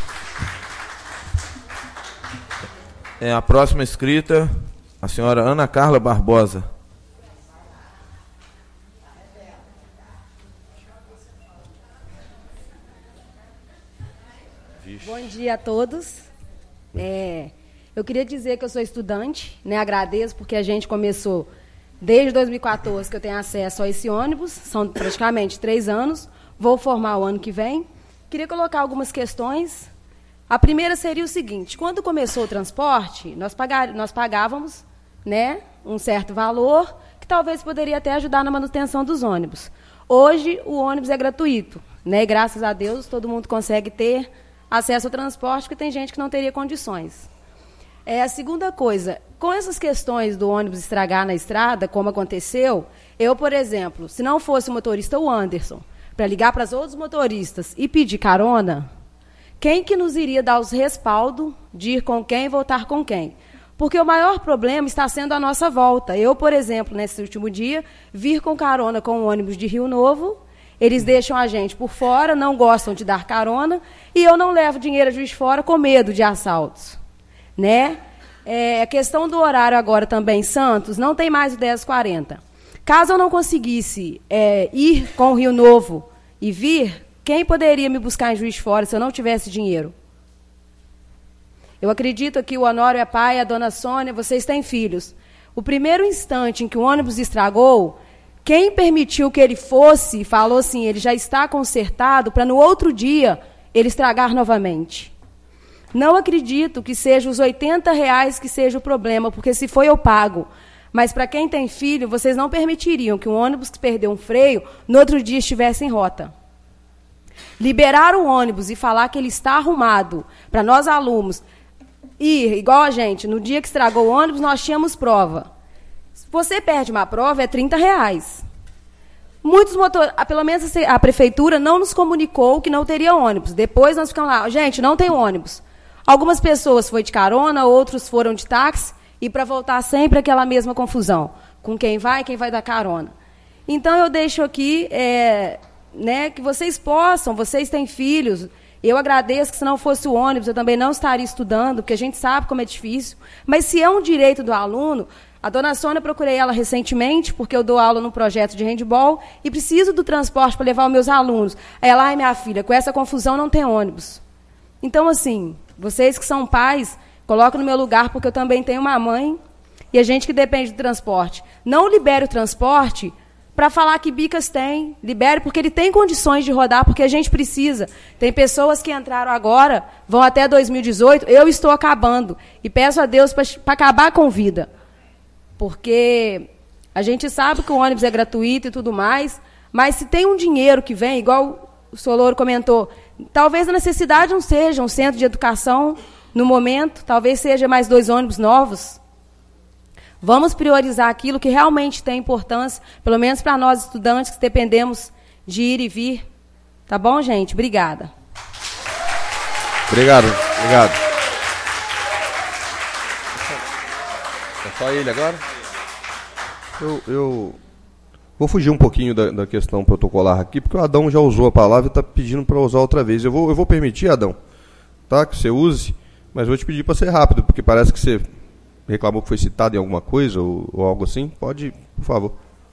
A próxima inscrita, a senhora Ana Carla Barbosa. Bom dia a todos. Eu queria dizer que eu sou estudante, né? Agradeço porque a gente começou desde 2014 que eu tenho acesso a esse ônibus, são praticamente 3 anos, vou formar o ano que vem. Queria colocar algumas questões. A primeira seria o seguinte: quando começou o transporte, nós pagávamos, né, um certo valor que talvez poderia até ajudar na manutenção dos ônibus. Hoje o ônibus é gratuito, né? E graças a Deus todo mundo consegue ter acesso ao transporte, porque tem gente que não teria condições. A segunda coisa, com essas questões do ônibus estragar na estrada, como aconteceu, eu, por exemplo, se não fosse o motorista, o Anderson, para ligar para os outros motoristas e pedir carona, quem que nos iria dar os respaldos de ir com quem e voltar com quem? Porque o maior problema está sendo a nossa volta. Eu, por exemplo, nesse último dia, vir com carona com o ônibus de Rio Novo. Eles deixam a gente por fora, não gostam de dar carona, e eu não levo dinheiro a Juiz de Fora com medo de assaltos. Né? A questão do horário agora também, Santos, não tem mais o 10h40. Caso eu não conseguisse ir com o Rio Novo e vir, quem poderia me buscar em Juiz de Fora se eu não tivesse dinheiro? Eu acredito que o Honório é pai, a dona Sônia, vocês têm filhos. O primeiro instante em que o ônibus estragou, quem permitiu que ele fosse, falou assim, ele já está consertado, para no outro dia ele estragar novamente. Não acredito que seja os R$80 que seja o problema, porque se foi eu pago. Mas para quem tem filho, vocês não permitiriam que um ônibus que perdeu um freio, no outro dia estivesse em rota. Liberar o ônibus e falar que ele está arrumado para nós alunos ir, igual a gente, no dia que estragou o ônibus, nós tínhamos prova. Se você perde uma prova, é R$30. Muitos pelo menos a prefeitura não nos comunicou que não teria ônibus. Depois nós ficamos lá, gente, não tem ônibus. Algumas pessoas foram de carona, outros foram de táxi, e para voltar sempre aquela mesma confusão, com quem vai dar carona. Então eu deixo aqui, né, que vocês possam, vocês têm filhos, eu agradeço que se não fosse o ônibus, eu também não estaria estudando, porque a gente sabe como é difícil, mas se é um direito do aluno, a dona Sônia, procurei ela recentemente, porque eu dou aula no projeto de handball, e preciso do transporte para levar os meus alunos. Aí ela, minha filha, com essa confusão não tem ônibus. Então, assim, vocês que são pais, colocam no meu lugar, porque eu também tenho uma mãe, e a gente que depende do transporte. Não libere o transporte para falar que Bicas tem, libere porque ele tem condições de rodar, porque a gente precisa. Tem pessoas que entraram agora, vão até 2018, eu estou acabando, e peço a Deus para acabar com vida, porque A gente sabe que o ônibus é gratuito e tudo mais, mas se tem um dinheiro que vem, igual o senhor Louro comentou, talvez a necessidade não seja um centro de educação no momento, talvez seja mais 2 ônibus novos. Vamos priorizar aquilo que realmente tem importância, pelo menos para nós estudantes que dependemos de ir e vir. Tá bom, gente? Obrigada. Obrigado. É só ele agora? Eu vou fugir um pouquinho da questão protocolar aqui, porque o Adão já usou a palavra e está pedindo para usar outra vez. Eu vou permitir, Adão, tá, que você use, mas vou te pedir para ser rápido, porque parece que você reclamou que foi citado em alguma coisa ou algo assim. Pode, por favor.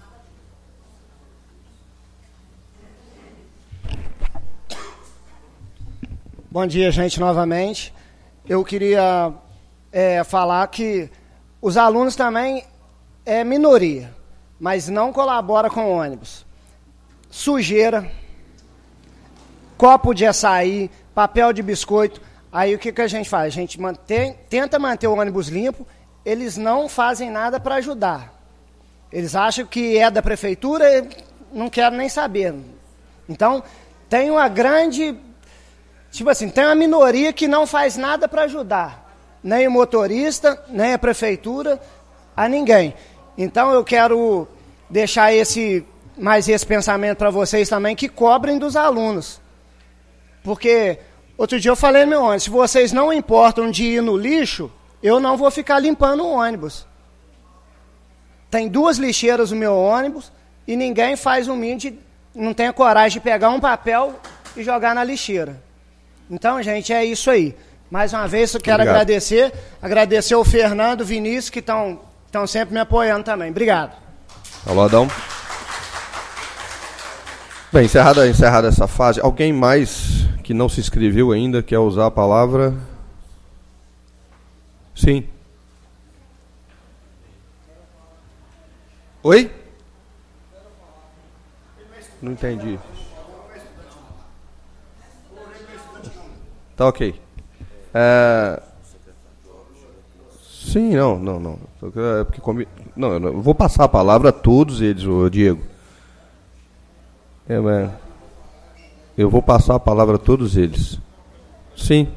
Bom dia, gente, novamente. Eu queria falar que os alunos também é minoria, mas não colabora com o ônibus. Sujeira, copo de açaí, papel de biscoito. Aí o que a gente faz? A gente tenta manter o ônibus limpo, eles não fazem nada para ajudar. Eles acham que é da prefeitura e não querem nem saber. Então, tem uma grande... Tipo assim, tem uma minoria que não faz nada para ajudar. Nem o motorista, nem a prefeitura, a ninguém. Então, eu quero deixar esse pensamento para vocês também, que cobrem dos alunos. Porque, outro dia eu falei no meu ônibus, se vocês não importam de ir no lixo, eu não vou ficar limpando o ônibus. Tem 2 lixeiras no meu ônibus e ninguém faz um mínimo, não tem a coragem de pegar um papel e jogar na lixeira. Então, gente, é isso aí. Mais uma vez, eu quero agradecer ao Fernando, Vinícius, que estão sempre me apoiando também. Obrigado. Alô, Adão. Bem, encerrada essa fase, alguém mais que não se inscreveu ainda quer usar a palavra? Sim. Oi? Não entendi. Tá ok. Sim, não. É porque eu vou passar a palavra a todos eles, Diego. Eu vou passar a palavra a todos eles. Sim.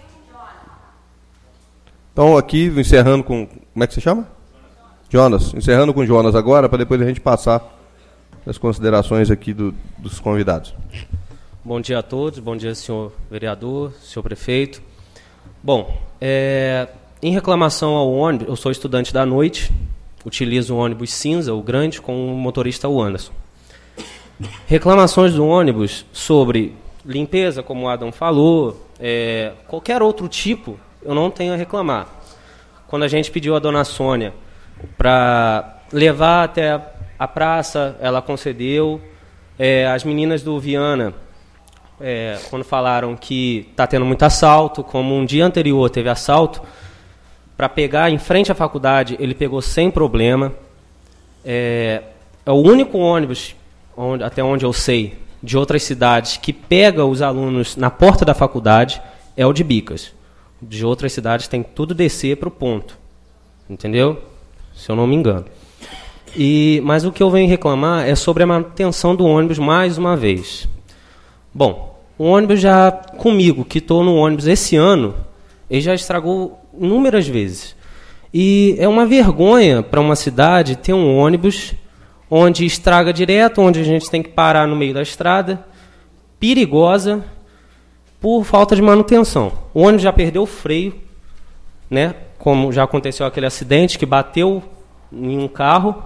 Então, aqui, encerrando com... Como é que você chama? Jonas. Encerrando com Jonas agora, para depois a gente passar as considerações aqui dos convidados. Bom dia a todos, bom dia, senhor vereador, senhor prefeito. Bom, em reclamação ao ônibus, eu sou estudante da noite, utilizo o ônibus cinza, o grande, com o motorista, o Anderson. Reclamações do ônibus sobre limpeza, como o Adão falou, qualquer outro tipo, eu não tenho a reclamar. Quando a gente pediu a dona Sônia para levar até a praça, ela concedeu. As meninas do Viana, quando falaram que está tendo muito assalto, como um dia anterior teve assalto, para pegar em frente à faculdade, ele pegou sem problema. É o único ônibus, até onde eu sei, de outras cidades, que pega os alunos na porta da faculdade, é o de Bicas. De outras cidades tem tudo descer para o ponto. Entendeu? Se eu não me engano. Mas o que eu venho reclamar é sobre a manutenção do ônibus mais uma vez. Bom, o ônibus já comigo, que estou no ônibus esse ano, ele já estragou inúmeras vezes. E é uma vergonha para uma cidade ter um ônibus onde estraga direto, onde a gente tem que parar no meio da estrada, perigosa, por falta de manutenção. O ônibus já perdeu o freio, né? Como já aconteceu aquele acidente que bateu em um carro.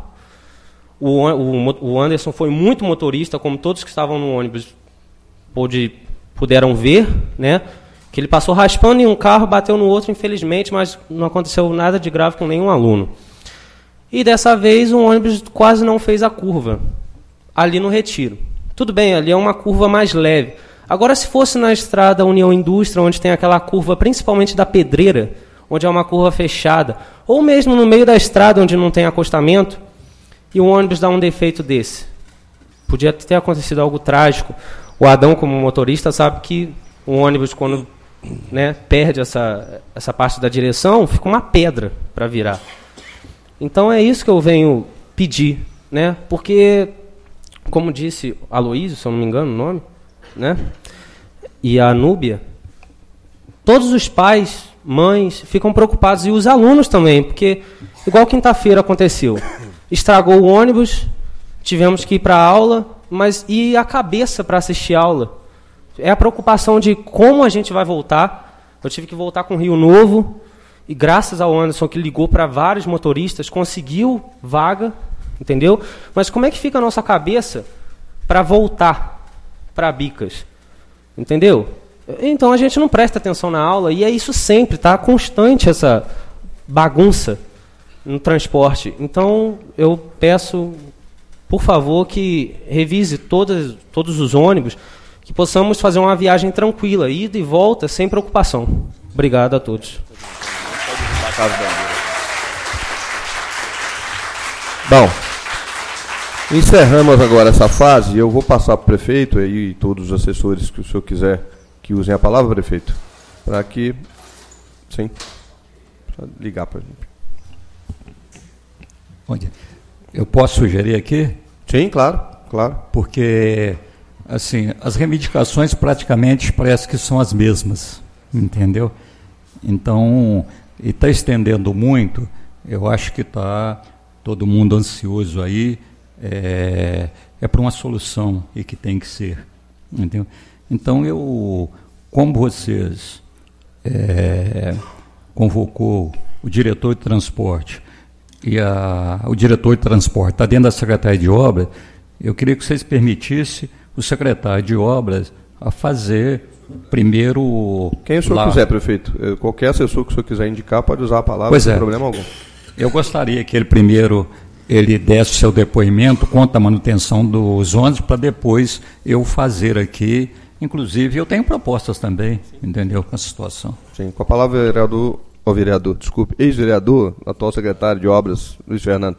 O Anderson foi muito motorista, como todos que estavam no ônibus puderam ver, né? Que ele passou raspando em um carro, bateu no outro, infelizmente, mas não aconteceu nada de grave com nenhum aluno. E dessa vez o ônibus quase não fez a curva, ali no Retiro. Tudo bem, ali é uma curva mais leve. Agora, se fosse na estrada União Indústria, onde tem aquela curva, principalmente da Pedreira, onde é uma curva fechada, ou mesmo no meio da estrada, onde não tem acostamento, e o ônibus dá um defeito desse. Podia ter acontecido algo trágico. O Adão, como motorista, sabe que o ônibus, quando perde essa parte da direção, fica uma pedra para virar. Então é isso que eu venho pedir, né? Porque, como disse Aloísio, se eu não me engano o nome, né? E a Núbia, todos os pais, mães, ficam preocupados, e os alunos também, porque, igual quinta-feira aconteceu, estragou o ônibus, tivemos que ir para a aula, mas e a cabeça para assistir a aula? É a preocupação de como a gente vai voltar. Eu tive que voltar com Rio Novo, e graças ao Anderson, que ligou para vários motoristas, conseguiu vaga, entendeu? Mas como é que fica a nossa cabeça para voltar para Bicas? Entendeu? Então a gente não presta atenção na aula, e é isso sempre, tá? Constante essa bagunça no transporte. Então eu peço, por favor, que revise todos os ônibus, que possamos fazer uma viagem tranquila, ida e volta, sem preocupação. Obrigado a todos. Bom, encerramos agora essa fase. Eu vou passar para o prefeito e todos os assessores que o senhor quiser que usem a palavra, prefeito, para que... Sim, para ligar para a gente. Bom dia. Eu posso sugerir aqui? Sim, claro, claro. Porque, assim, as reivindicações praticamente parece que são as mesmas, entendeu? Então, e está estendendo muito, eu acho que está todo mundo ansioso aí, é para uma solução e que tem que ser, entendeu? Então, como vocês convocou o diretor de transporte e o diretor de transporte está dentro da Secretaria de Obras, eu queria que vocês permitissem o secretário de Obras a fazer primeiro... Quem o senhor quiser, prefeito. Qualquer assessor que o senhor quiser indicar pode usar a palavra, pois sem problema algum. Eu gostaria que ele desse o seu depoimento quanto à manutenção dos ônibus, para depois eu fazer aqui. Inclusive, eu tenho propostas também, entendeu, com essa situação. Sim, com a palavra, ex-vereador, atual secretário de Obras, Luiz Fernando.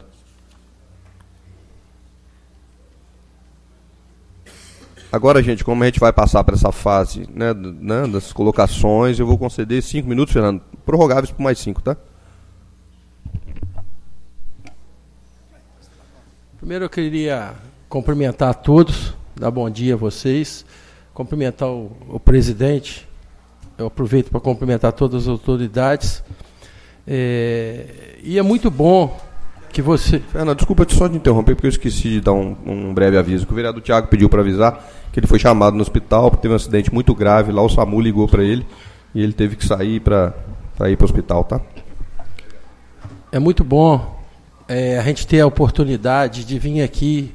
Agora, gente, como a gente vai passar para essa fase, né, das colocações, eu vou conceder 5 minutos, Fernando, prorrogáveis por mais 5, tá? Primeiro eu queria cumprimentar a todos, dar bom dia a vocês, cumprimentar o presidente, eu aproveito para cumprimentar todas as autoridades, e é muito bom que você... Fernando, desculpa só te interromper, porque eu esqueci de dar um breve aviso, que o vereador Tiago pediu para avisar que ele foi chamado no hospital, porque teve um acidente muito grave lá, o SAMU ligou para ele, e ele teve que sair para ir para o hospital, tá? É muito bom a gente ter a oportunidade de vir aqui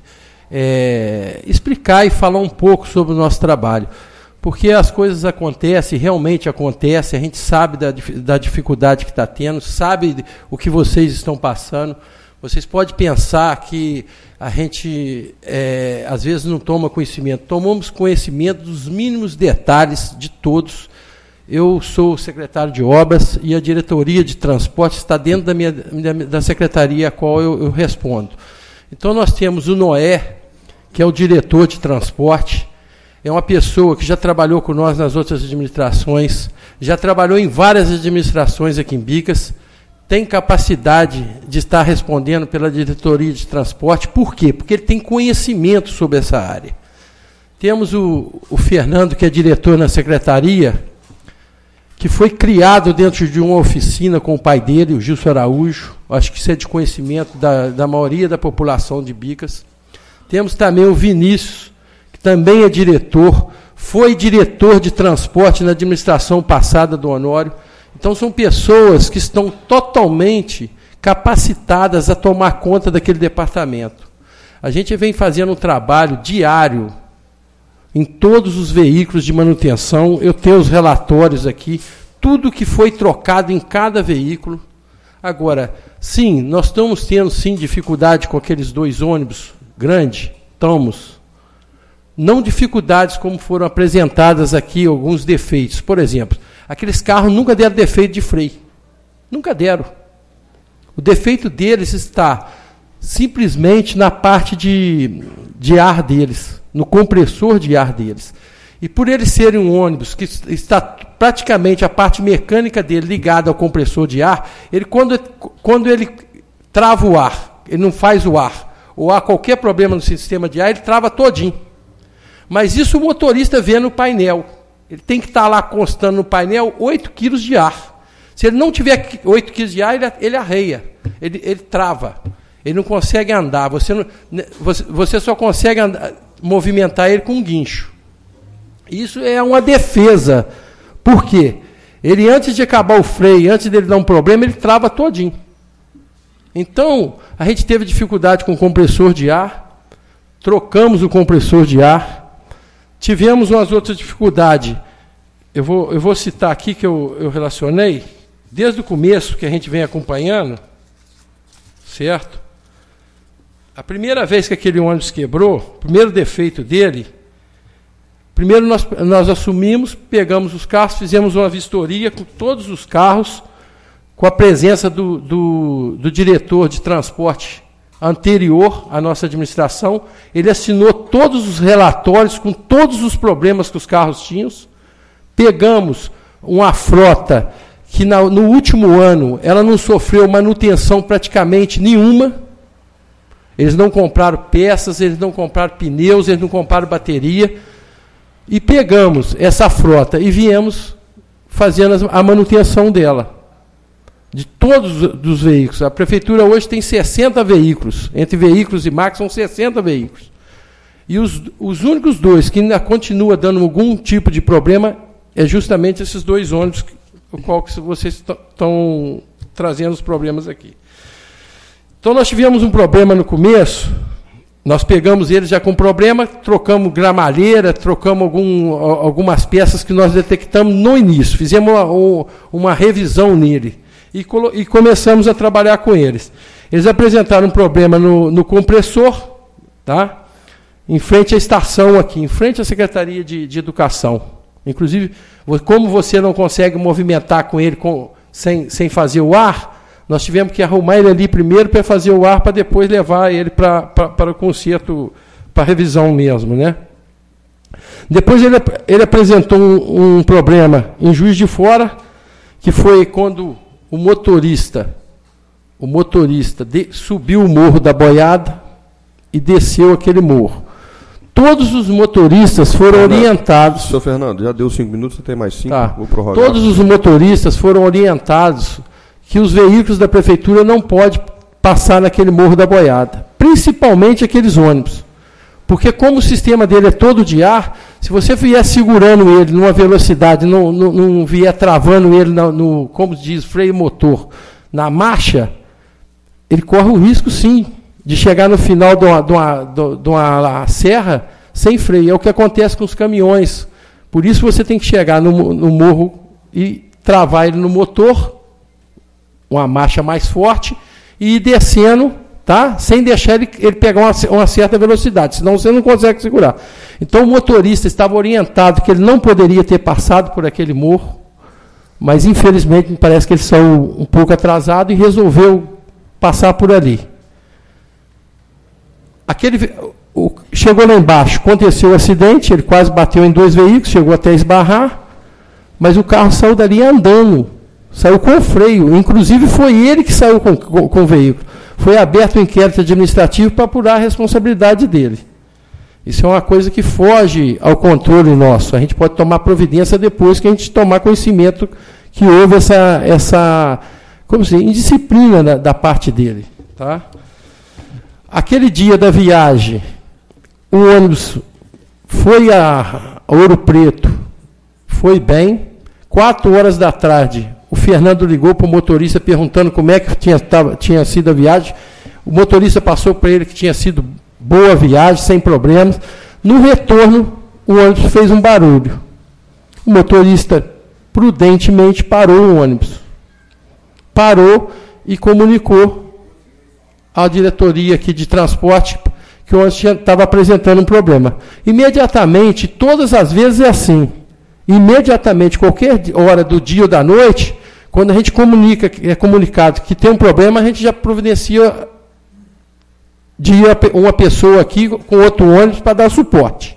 explicar e falar um pouco sobre o nosso trabalho, porque as coisas acontecem, realmente acontecem, a gente sabe da dificuldade que está tendo, sabe o que vocês estão passando. Vocês podem pensar que a gente, às vezes, não toma conhecimento. Tomamos conhecimento dos mínimos detalhes de todos. Eu sou o secretário de Obras e a diretoria de transporte está dentro da secretaria a qual eu respondo. Então, nós temos o Noé, que é o diretor de transporte. É uma pessoa que já trabalhou com nós nas outras administrações, já trabalhou em várias administrações aqui em Bicas, tem capacidade de estar respondendo pela diretoria de transporte. Por quê? Porque ele tem conhecimento sobre essa área. Temos o Fernando, que é diretor na secretaria, que foi criado dentro de uma oficina com o pai dele, o Gilson Araújo. Acho que isso é de conhecimento da maioria da população de Bicas. Temos também o Vinícius, que também é diretor, foi diretor de transporte na administração passada do Honório. Então, são pessoas que estão totalmente capacitadas a tomar conta daquele departamento. A gente vem fazendo um trabalho diário em todos os veículos de manutenção. Eu tenho os relatórios aqui, tudo que foi trocado em cada veículo. Agora, sim, nós estamos tendo, sim, dificuldade com aqueles 2 ônibus grandes. Estamos. Não dificuldades como foram apresentadas aqui, alguns defeitos. Por exemplo, aqueles carros nunca deram defeito de freio. Nunca deram. O defeito deles está simplesmente na parte de ar deles, no compressor de ar deles. E por eles serem um ônibus que está praticamente a parte mecânica dele ligada ao compressor de ar, ele, quando ele trava o ar ele não faz o ar. O ar, qualquer problema no sistema de ar, ele trava todinho. Mas isso o motorista vê no painel. Ele tem que estar lá constando no painel 8 quilos de ar. Se ele não tiver 8 quilos de ar, ele arreia, ele trava. Ele não consegue andar. Você só consegue movimentar ele com um guincho. Isso é uma defesa. Por quê? Ele, antes de acabar o freio, antes dele dar um problema, ele trava todinho. Então, a gente teve dificuldade com o compressor de ar, trocamos o compressor de ar, tivemos umas outras dificuldades. Eu vou citar aqui que eu relacionei, desde o começo que a gente vem acompanhando, certo? A primeira vez que aquele ônibus quebrou, o primeiro defeito dele, primeiro nós assumimos, pegamos os carros, fizemos uma vistoria com todos os carros, com a presença do diretor de transporte anterior à nossa administração. Ele assinou todos os relatórios com todos os problemas que os carros tinham. Pegamos uma frota que no último ano ela não sofreu manutenção praticamente nenhuma. Eles não compraram peças, eles não compraram pneus, eles não compraram bateria. E pegamos essa frota e viemos fazendo a manutenção dela, de todos os veículos. A prefeitura hoje tem 60 veículos, entre veículos e máquinas são 60 veículos. E os únicos dois que ainda continuam dando algum tipo de problema é justamente esses dois ônibus, o qual que vocês estão trazendo os problemas aqui. Então, nós tivemos um problema no começo, nós pegamos eles já com problema, trocamos gramalheira, trocamos algumas peças que nós detectamos no início, fizemos uma revisão nele e começamos a trabalhar com eles. Eles apresentaram um problema no compressor, tá? Em frente à estação aqui, em frente à Secretaria de Educação. Inclusive, como você não consegue movimentar com ele sem fazer o ar, nós tivemos que arrumar ele ali primeiro para fazer o ar, para depois levar ele para o conserto, para a revisão mesmo, né? Depois ele apresentou um problema em Juiz de Fora, que foi quando o motorista subiu o morro da Boiada e desceu aquele morro. Todos os motoristas foram orientados... Senhor Fernando, já deu 5 minutos, você tem mais 5, tá. Vou prorrogar. Todos os motoristas foram orientados que os veículos da prefeitura não podem passar naquele morro da Boiada, principalmente aqueles ônibus. Porque como o sistema dele é todo de ar, se você vier segurando ele numa velocidade, não vier travando ele, como diz, freio motor, na marcha, ele corre o risco, sim, de chegar no final de uma serra sem freio. É o que acontece com os caminhões. Por isso você tem que chegar no morro e travar ele no motor, uma marcha mais forte, e ir descendo, tá? Sem deixar ele pegar uma certa velocidade, senão você não consegue segurar. Então o motorista estava orientado que ele não poderia ter passado por aquele morro, mas infelizmente me parece que ele saiu um pouco atrasado e resolveu passar por ali. Chegou lá embaixo, aconteceu o acidente, ele quase bateu em 2 veículos, chegou até esbarrar, mas o carro saiu dali andando, saiu com freio, inclusive foi ele que saiu com o veículo. Foi aberto um inquérito administrativo para apurar a responsabilidade dele. Isso é uma coisa que foge ao controle nosso. A gente pode tomar providência depois que a gente tomar conhecimento que houve essa indisciplina da parte dele. Tá? Aquele dia da viagem, o ônibus foi a Ouro Preto, foi bem. 4 horas da tarde, o Fernando ligou para o motorista perguntando como é que tinha sido a viagem. O motorista passou para ele que tinha sido boa viagem, sem problemas. No retorno, o ônibus fez um barulho. O motorista, prudentemente, parou o ônibus. Parou e comunicou à diretoria aqui de transporte que o ônibus estava apresentando um problema. Imediatamente, todas as vezes é assim. Imediatamente, qualquer hora do dia ou da noite, quando a gente é comunicado que tem um problema, a gente já providencia de uma pessoa aqui com outro ônibus para dar suporte.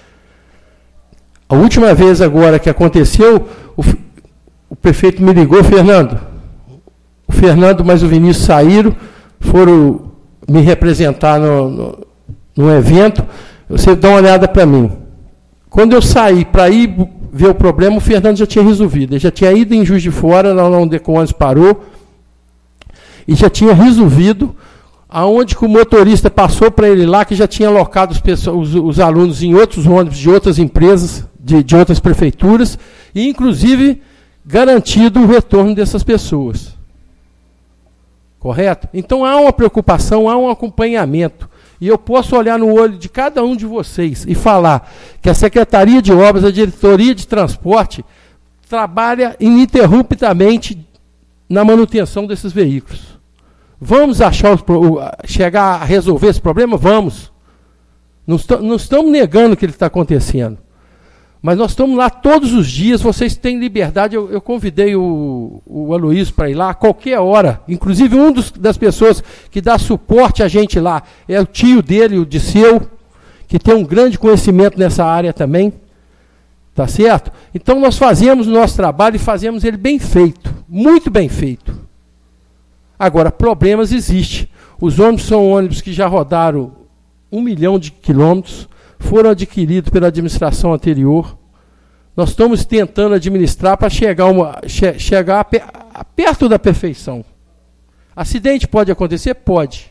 A última vez agora que aconteceu, o prefeito me ligou, Fernando. O Fernando mais o Vinícius saíram, foram me representar no evento, você dá uma olhada para mim. Quando eu saí para ir ver o problema, o Fernando já tinha resolvido. Ele já tinha ido em Juiz de Fora, lá onde o ônibus parou, e já tinha resolvido, aonde que o motorista passou para ele lá, que já tinha alocado os alunos em outros ônibus de outras empresas, de outras prefeituras, e inclusive garantido o retorno dessas pessoas. Correto? Então há uma preocupação, há um acompanhamento. E eu posso olhar no olho de cada um de vocês e falar que a Secretaria de Obras, a Diretoria de Transporte, trabalha ininterruptamente na manutenção desses veículos. Vamos chegar a resolver esse problema? Vamos. Não estamos negando que ele está acontecendo. Mas nós estamos lá todos os dias, vocês têm liberdade. Eu convidei o Aloysio para ir lá a qualquer hora. Inclusive, das pessoas que dá suporte a gente lá é o tio dele, o Disseu, que tem um grande conhecimento nessa área também. Tá certo? Então, nós fazemos o nosso trabalho e fazemos ele bem feito. Muito bem feito. Agora, problemas existem. Os ônibus são ônibus que já rodaram 1 milhão de quilômetros, foram adquiridos pela administração anterior. Nós estamos tentando administrar para chegar perto da perfeição. Acidente pode acontecer? Pode.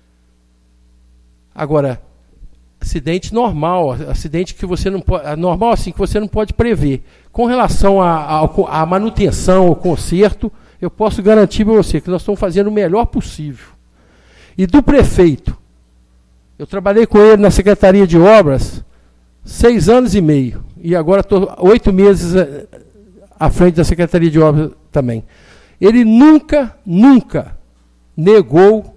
Agora, acidente normal, acidente que você não pode, normal assim, que você não pode prever. Com relação à manutenção, ao conserto, eu posso garantir para você que nós estamos fazendo o melhor possível. E do prefeito, eu trabalhei com ele na Secretaria de Obras 6 anos e meio. E agora estou 8 meses à frente da Secretaria de Obras também. Ele nunca negou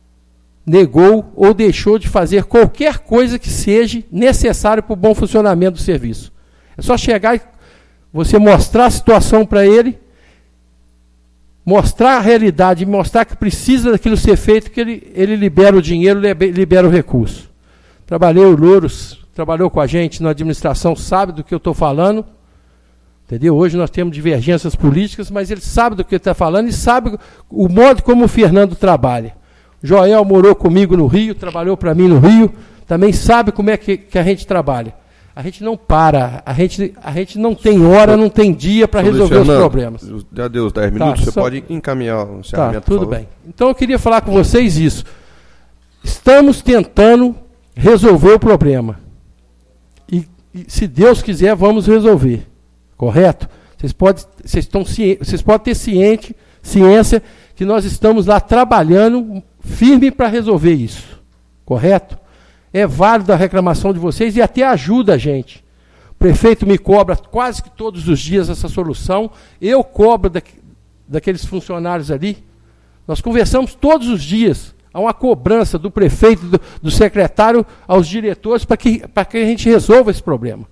ou deixou de fazer qualquer coisa que seja necessário para o bom funcionamento do serviço. É só chegar e você mostrar a situação para ele, mostrar a realidade, mostrar que precisa daquilo ser feito, que ele libera o dinheiro, libera o recurso. Trabalhei, o Louros trabalhou com a gente na administração, sabe do que eu estou falando, entendeu? Hoje nós temos divergências políticas, mas ele sabe do que ele está falando e sabe o modo como o Fernando trabalha. Joel morou comigo no Rio, trabalhou para mim no Rio, também sabe como é que a gente trabalha. A gente não para, a gente não tem hora, não tem dia para resolver os problemas. Já deu os 10 minutos, você pode encaminhar o encerramento, tudo bem. Então eu queria falar com vocês isso. Estamos tentando resolver o problema. E se Deus quiser, vamos resolver. Correto? Vocês podem ter ciência que nós estamos lá trabalhando firme para resolver isso. Correto? É válido a reclamação de vocês e até ajuda a gente. O prefeito me cobra quase que todos os dias essa solução. Eu cobro daqueles funcionários ali. Nós conversamos todos os dias. Há uma cobrança do prefeito, do secretário aos diretores para que a gente resolva esse problema.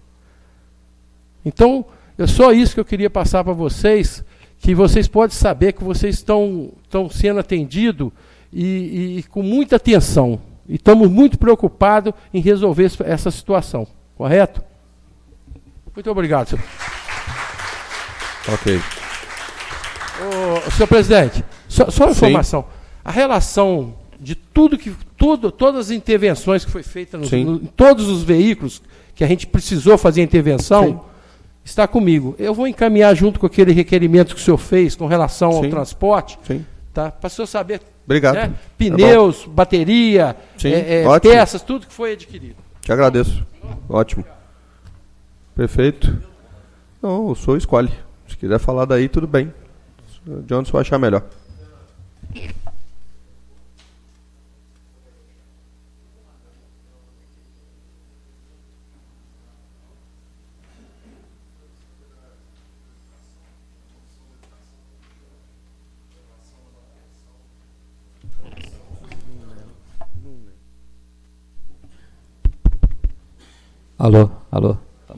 Então, é só isso que eu queria passar para vocês, que vocês podem saber que vocês estão sendo atendidos e com muita atenção. E estamos muito preocupados em resolver essa situação. Correto? Muito obrigado, senhor. Ok. Senhor presidente, só uma informação. A relação de todas as intervenções que foi feita em todos os veículos que a gente precisou fazer a intervenção, está comigo. Eu vou encaminhar junto com aquele requerimento que o senhor fez com relação ao transporte, tá? Para o senhor saber. Obrigado. Né? Pneus, bateria, peças, tudo que foi adquirido. Te agradeço. Ótimo. Prefeito? Não, o senhor escolhe. Se quiser falar daí, tudo bem. De onde o senhor achar melhor. Alô? Tá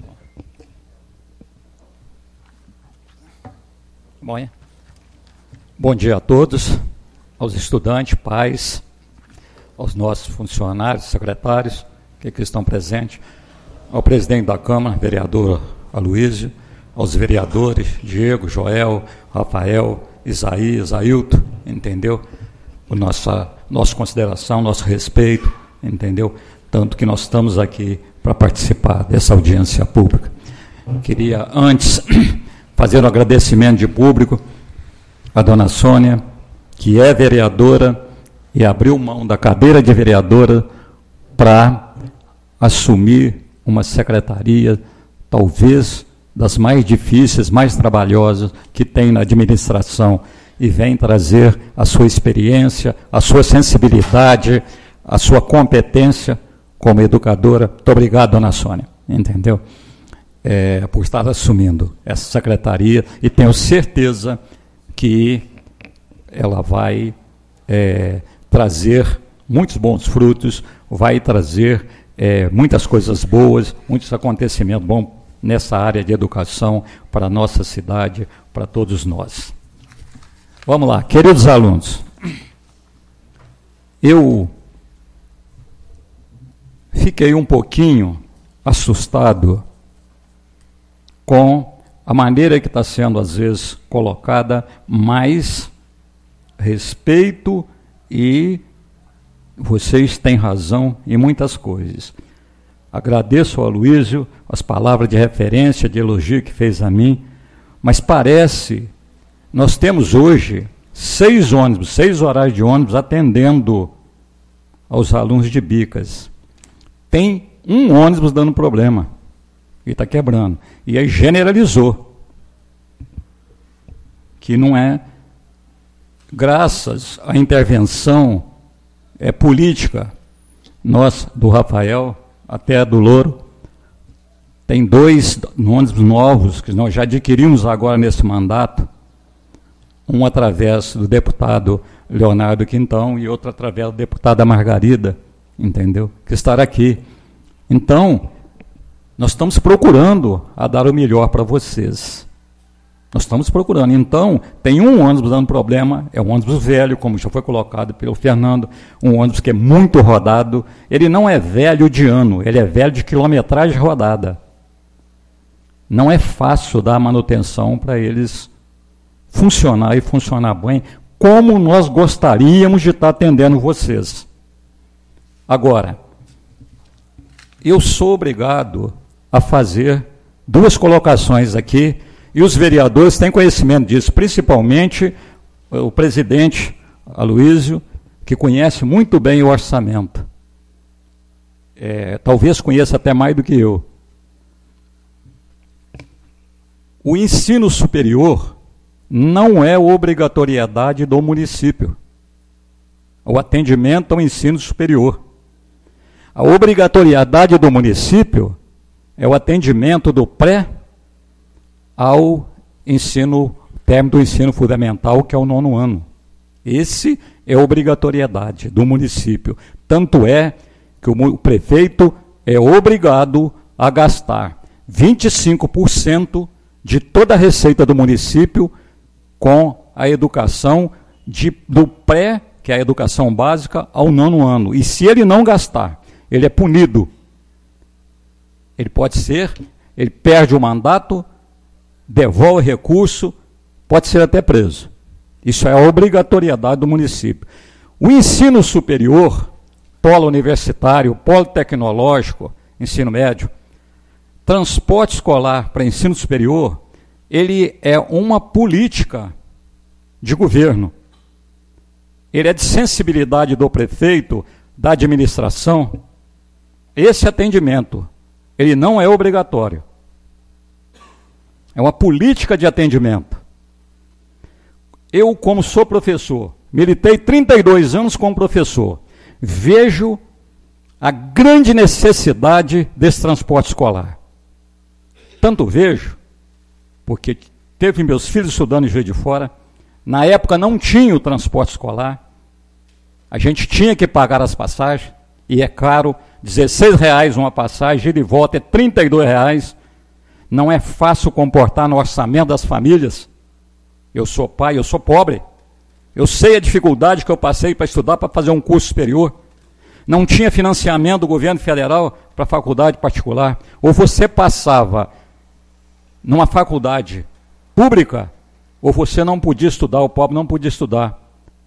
bom. Bom dia a todos, aos estudantes, pais, aos nossos funcionários, secretários que aqui estão presentes, ao presidente da Câmara, vereador Aloysio, aos vereadores Diego, Joel, Rafael, Isaías, Ailton, entendeu? nossa consideração, nosso respeito, entendeu? Tanto que nós estamos aqui para participar dessa audiência pública. Queria, antes, fazer um agradecimento de público à dona Sônia, que é vereadora e abriu mão da cadeira de vereadora para assumir uma secretaria, talvez das mais difíceis, mais trabalhosas que tem na administração, e vem trazer a sua experiência, a sua sensibilidade, a sua competência como educadora. Muito obrigado, dona Sônia, entendeu? Por estar assumindo essa secretaria, e tenho certeza que ela vai trazer muitos bons frutos, vai trazer muitas coisas boas, muitos acontecimentos bons nessa área de educação para a nossa cidade, para todos nós. Vamos lá, queridos alunos, eu fiquei um pouquinho assustado com a maneira que está sendo, às vezes, colocada, mais respeito, e vocês têm razão em muitas coisas. Agradeço ao Aloysio as palavras de referência, de elogio que fez a mim, mas parece, nós temos hoje 6 horários de ônibus atendendo aos alunos de Bicas. Tem um ônibus dando problema, e está quebrando. E aí generalizou, que não é graças à intervenção política nossa, do Rafael, até do Louro. Tem 2 ônibus novos que nós já adquirimos agora nesse mandato, um através do deputado Leonardo Quintão e outro através da deputada Margarida, entendeu? Que estará aqui. Então, nós estamos procurando a dar o melhor para vocês. Nós estamos procurando. Então, tem um ônibus dando problema, é um ônibus velho, como já foi colocado pelo Fernando, um ônibus que é muito rodado. Ele não é velho de ano, ele é velho de quilometragem rodada. Não é fácil dar manutenção para eles funcionar e funcionar bem, como nós gostaríamos de estar atendendo vocês. Agora, eu sou obrigado a fazer 2 colocações aqui, e os vereadores têm conhecimento disso, principalmente o presidente Aloysio, que conhece muito bem o orçamento. Talvez conheça até mais do que eu. O ensino superior não é obrigatoriedade do município. O atendimento ao ensino superior. A obrigatoriedade do município é o atendimento do pré ao ensino, término do ensino fundamental, que é o 9º ano. Esse é a obrigatoriedade do município. Tanto é que o prefeito é obrigado a gastar 25% de toda a receita do município com a educação do pré, que é a educação básica, ao 9º ano. E se ele não gastar, ele é punido. Ele ele perde o mandato, devolve recurso, pode ser até preso. Isso é a obrigatoriedade do município. O ensino superior, polo universitário, polo tecnológico, ensino médio, transporte escolar para ensino superior, ele é uma política de governo. Ele é de sensibilidade do prefeito, da administração. Esse atendimento, ele não é obrigatório. É uma política de atendimento. Eu, como sou professor, militei 32 anos como professor, vejo a grande necessidade desse transporte escolar. Tanto vejo, porque teve meus filhos estudando em Juiz de Fora, na época não tinha o transporte escolar, a gente tinha que pagar as passagens, e é caro, R$16 uma passagem, ida e volta é R$32, não é fácil comportar no orçamento das famílias. Eu sou pai, eu sou pobre, eu sei a dificuldade que eu passei para estudar, para fazer um curso superior. Não tinha financiamento do governo federal para faculdade particular. Ou você passava numa faculdade pública, ou você não podia estudar, o pobre não podia estudar.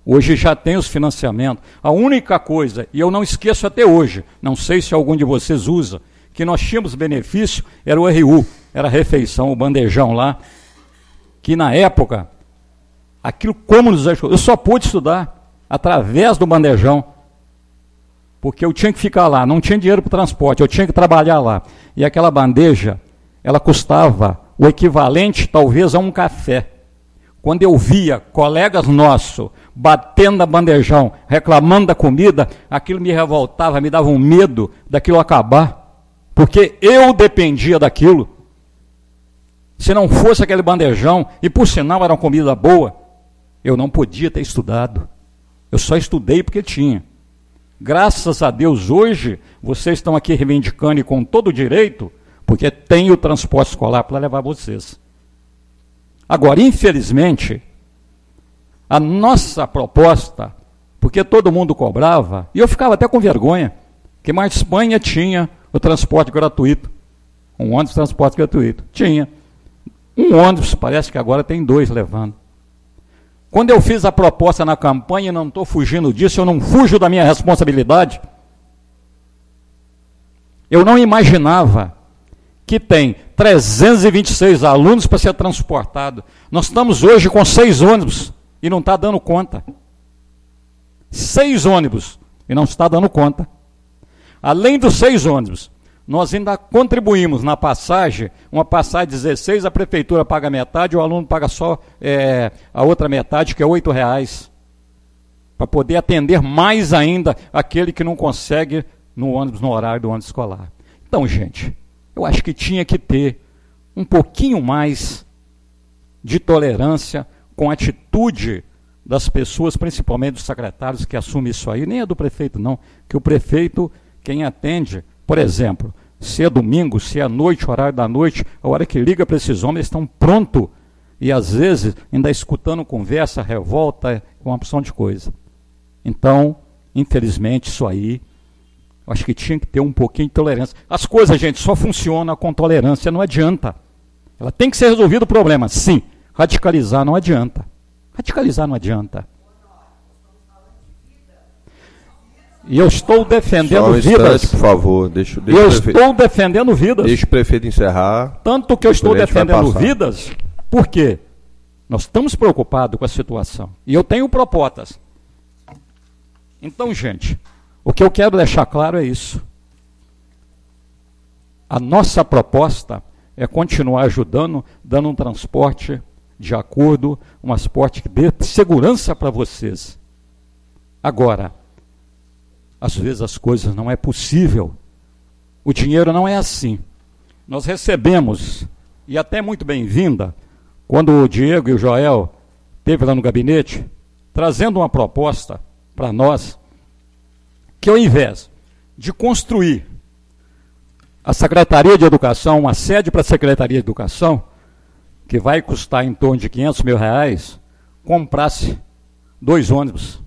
Hoje já tem os financiamentos. A única coisa, e eu não esqueço até hoje, não sei se algum de vocês usa, que nós tínhamos benefício, era o RU, era a refeição, o bandejão lá, que na época, aquilo como nos ajudou. Eu só pude estudar através do bandejão, porque eu tinha que ficar lá, não tinha dinheiro para o transporte, eu tinha que trabalhar lá. E aquela bandeja, ela custava o equivalente, talvez, a um café. Quando eu via colegas nossos batendo a bandejão, reclamando da comida, aquilo me revoltava, me dava um medo daquilo acabar, porque eu dependia daquilo. Se não fosse aquele bandejão, e por sinal era uma comida boa, eu não podia ter estudado. Eu só estudei porque tinha. Graças a Deus, hoje, vocês estão aqui reivindicando e com todo o direito, porque tem o transporte escolar para levar vocês. Agora, infelizmente, a nossa proposta, porque todo mundo cobrava, e eu ficava até com vergonha, que mais Espanha tinha o transporte gratuito, um ônibus de transporte gratuito. Tinha. Um ônibus, parece que agora tem 2 levando. Quando eu fiz a proposta na campanha, não estou fugindo disso, eu não fujo da minha responsabilidade, eu não imaginava que tem 326 alunos para ser transportado. Nós estamos hoje com 6 ônibus e não está dando conta. 6 ônibus e não está dando conta. Além dos 6 ônibus, nós ainda contribuímos na passagem, uma passagem 16, a prefeitura paga metade, o aluno paga só a outra metade, que é R$8, para poder atender mais ainda aquele que não consegue no ônibus, no horário do ônibus escolar. Então, gente, eu acho que tinha que ter um pouquinho mais de tolerância com a atitude das pessoas, principalmente dos secretários que assumem isso aí, nem é do prefeito não, que o prefeito, quem atende, por exemplo, se é domingo, se é noite, horário da noite, a hora que liga para esses homens, eles estão prontos, e às vezes ainda escutando conversa, revolta, uma opção de coisa. Então, infelizmente, isso aí, eu acho que tinha que ter um pouquinho de tolerância. As coisas, gente, só funcionam com tolerância, não adianta. Ela tem que ser resolvido o problema, sim. Radicalizar não adianta. Radicalizar não adianta. E eu estou defendendo vidas. Por favor, deixa eu estou defendendo vidas. Deixa o prefeito encerrar. Tanto que eu estou defendendo vidas, porque nós estamos preocupados com a situação. E eu tenho propostas. Então, gente, o que eu quero deixar claro é isso. A nossa proposta é continuar ajudando, dando um transporte de acordo, um transporte que dê segurança para vocês. Agora, às vezes as coisas não é possível. O dinheiro não é assim. Nós recebemos, e até muito bem-vinda, quando o Diego e o Joel esteve lá no gabinete, trazendo uma proposta para nós, que ao invés de construir a Secretaria de Educação, uma sede para a Secretaria de Educação, que vai custar em torno de R$500 mil, comprasse 2 ônibus.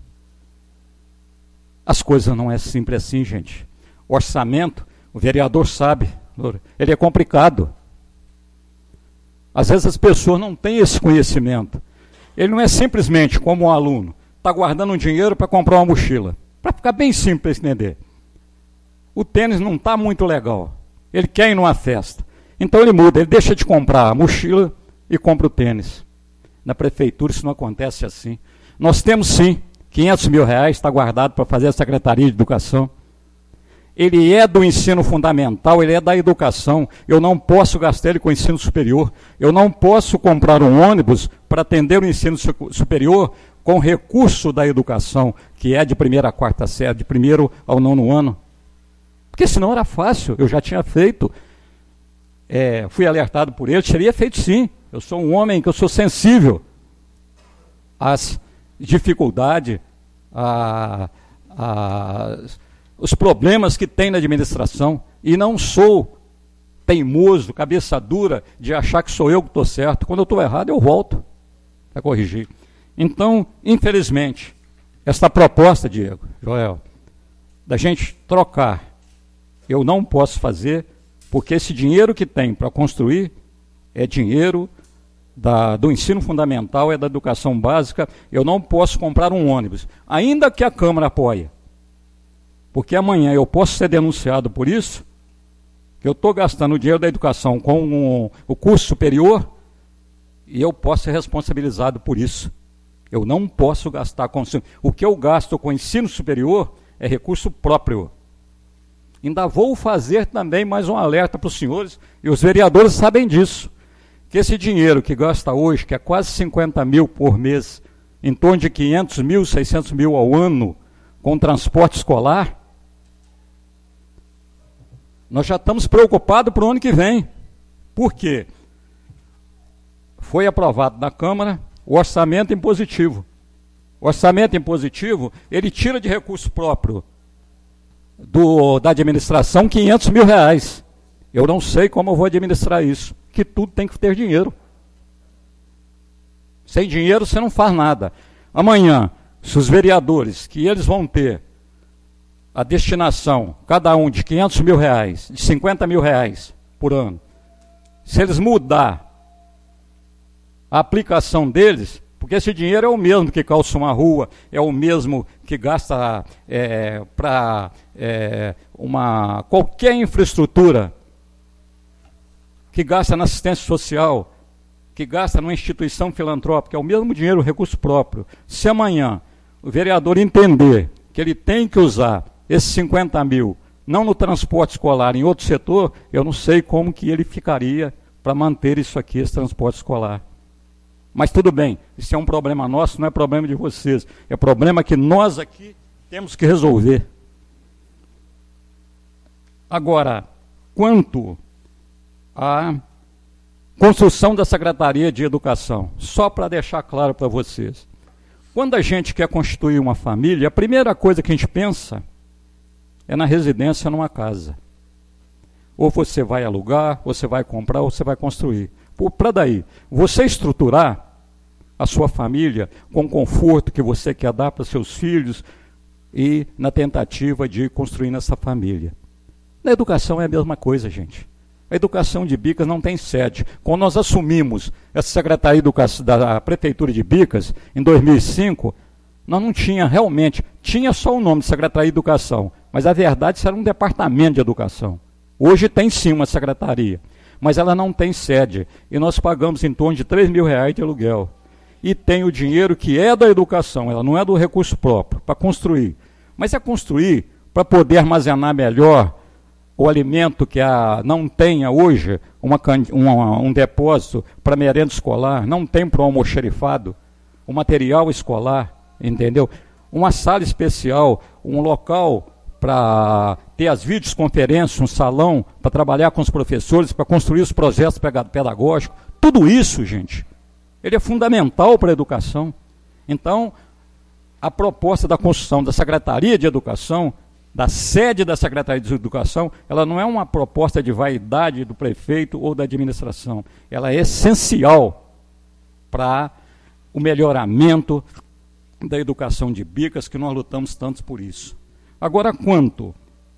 As coisas não é simples assim, gente. O orçamento, o vereador sabe, ele é complicado. Às vezes as pessoas não têm esse conhecimento. Ele não é simplesmente como um aluno, está guardando um dinheiro para comprar uma mochila. Para ficar bem simples para entender. O tênis não está muito legal. Ele quer ir numa festa. Então ele muda, ele deixa de comprar a mochila e compra o tênis. Na prefeitura isso não acontece assim. Nós temos sim R$500 mil está guardado para fazer a Secretaria de Educação. Ele é do ensino fundamental, ele é da educação. Eu não posso gastar ele com o ensino superior. Eu não posso comprar um ônibus para atender o ensino superior com recurso da educação, que é de 1ª a 4ª série, de 1º ao 9º ano. Porque senão era fácil, eu já tinha feito. Fui alertado por ele, teria feito sim. Eu sou um homem que eu sou sensível às dificuldades, os problemas que tem na administração, e não sou teimoso, cabeça dura, de achar que sou eu que estou certo. Quando eu estou errado, eu volto para corrigir. Então, infelizmente, essa proposta, Diego, Joel, da gente trocar, eu não posso fazer, porque esse dinheiro que tem para construir é dinheiro do ensino fundamental e da educação básica, eu não posso comprar um ônibus, ainda que a Câmara apoie. Porque amanhã eu posso ser denunciado por isso, que eu estou gastando o dinheiro da educação com o curso superior, e eu posso ser responsabilizado por isso. Eu não posso gastar com... O que eu gasto com ensino superior é recurso próprio. Ainda vou fazer também mais um alerta para os senhores, e os vereadores sabem disso, que esse dinheiro que gasta hoje, que é quase 50 mil por mês, em torno de 500 mil, 600 mil ao ano, com transporte escolar, nós já estamos preocupados para o ano que vem. Por quê? Foi aprovado na Câmara o orçamento impositivo. O orçamento impositivo, ele tira de recurso próprio da administração 500 mil reais. Eu não sei como eu vou administrar isso, que tudo tem que ter dinheiro. Sem dinheiro você não faz nada. Amanhã, se os vereadores, que eles vão ter a destinação, cada um de 500 mil reais, de 50 mil reais por ano, se eles mudar a aplicação deles, porque esse dinheiro é o mesmo que calça uma rua, é o mesmo que gasta para qualquer infraestrutura, que gasta na assistência social, que gasta numa instituição filantrópica, é o mesmo dinheiro, recurso próprio. Se amanhã o vereador entender que ele tem que usar esses 50 mil, não no transporte escolar, em outro setor, eu não sei como que ele ficaria para manter isso aqui, esse transporte escolar. Mas tudo bem, isso é um problema nosso, não é problema de vocês. É problema que nós aqui temos que resolver. Agora, quanto à construção da Secretaria de Educação, só para deixar claro para vocês. Quando a gente quer constituir uma família, a primeira coisa que a gente pensa é na residência numa casa. Ou você vai alugar, ou você vai comprar, ou você vai construir. Para daí, você estruturar a sua família com o conforto que você quer dar para seus filhos e na tentativa de construir essa família. Na educação é a mesma coisa, gente. A educação de Bicas não tem sede. Quando nós assumimos essa Secretaria de Educação da Prefeitura de Bicas, em 2005, nós não tinha realmente, tinha só o nome de Secretaria de Educação, mas a verdade isso era um departamento de educação. Hoje tem sim uma secretaria, mas ela não tem sede, e nós pagamos em torno de 3 mil reais de aluguel. E tem o dinheiro que é da educação, ela não é do recurso próprio, para construir. Mas é construir para poder armazenar melhor o alimento que não tenha hoje um depósito para merenda escolar, não tem para o almoxarifado, o material escolar, entendeu? Uma sala especial, um local para ter as videoconferências, um salão para trabalhar com os professores, para construir os projetos pedagógicos. Tudo isso, gente, ele é fundamental para a educação. Então, a proposta da construção da Secretaria de Educação, da sede da Secretaria de Educação, ela não é uma proposta de vaidade do prefeito ou da administração. Ela é essencial para o melhoramento da educação de Bicas, que nós lutamos tanto por isso. Agora, quanto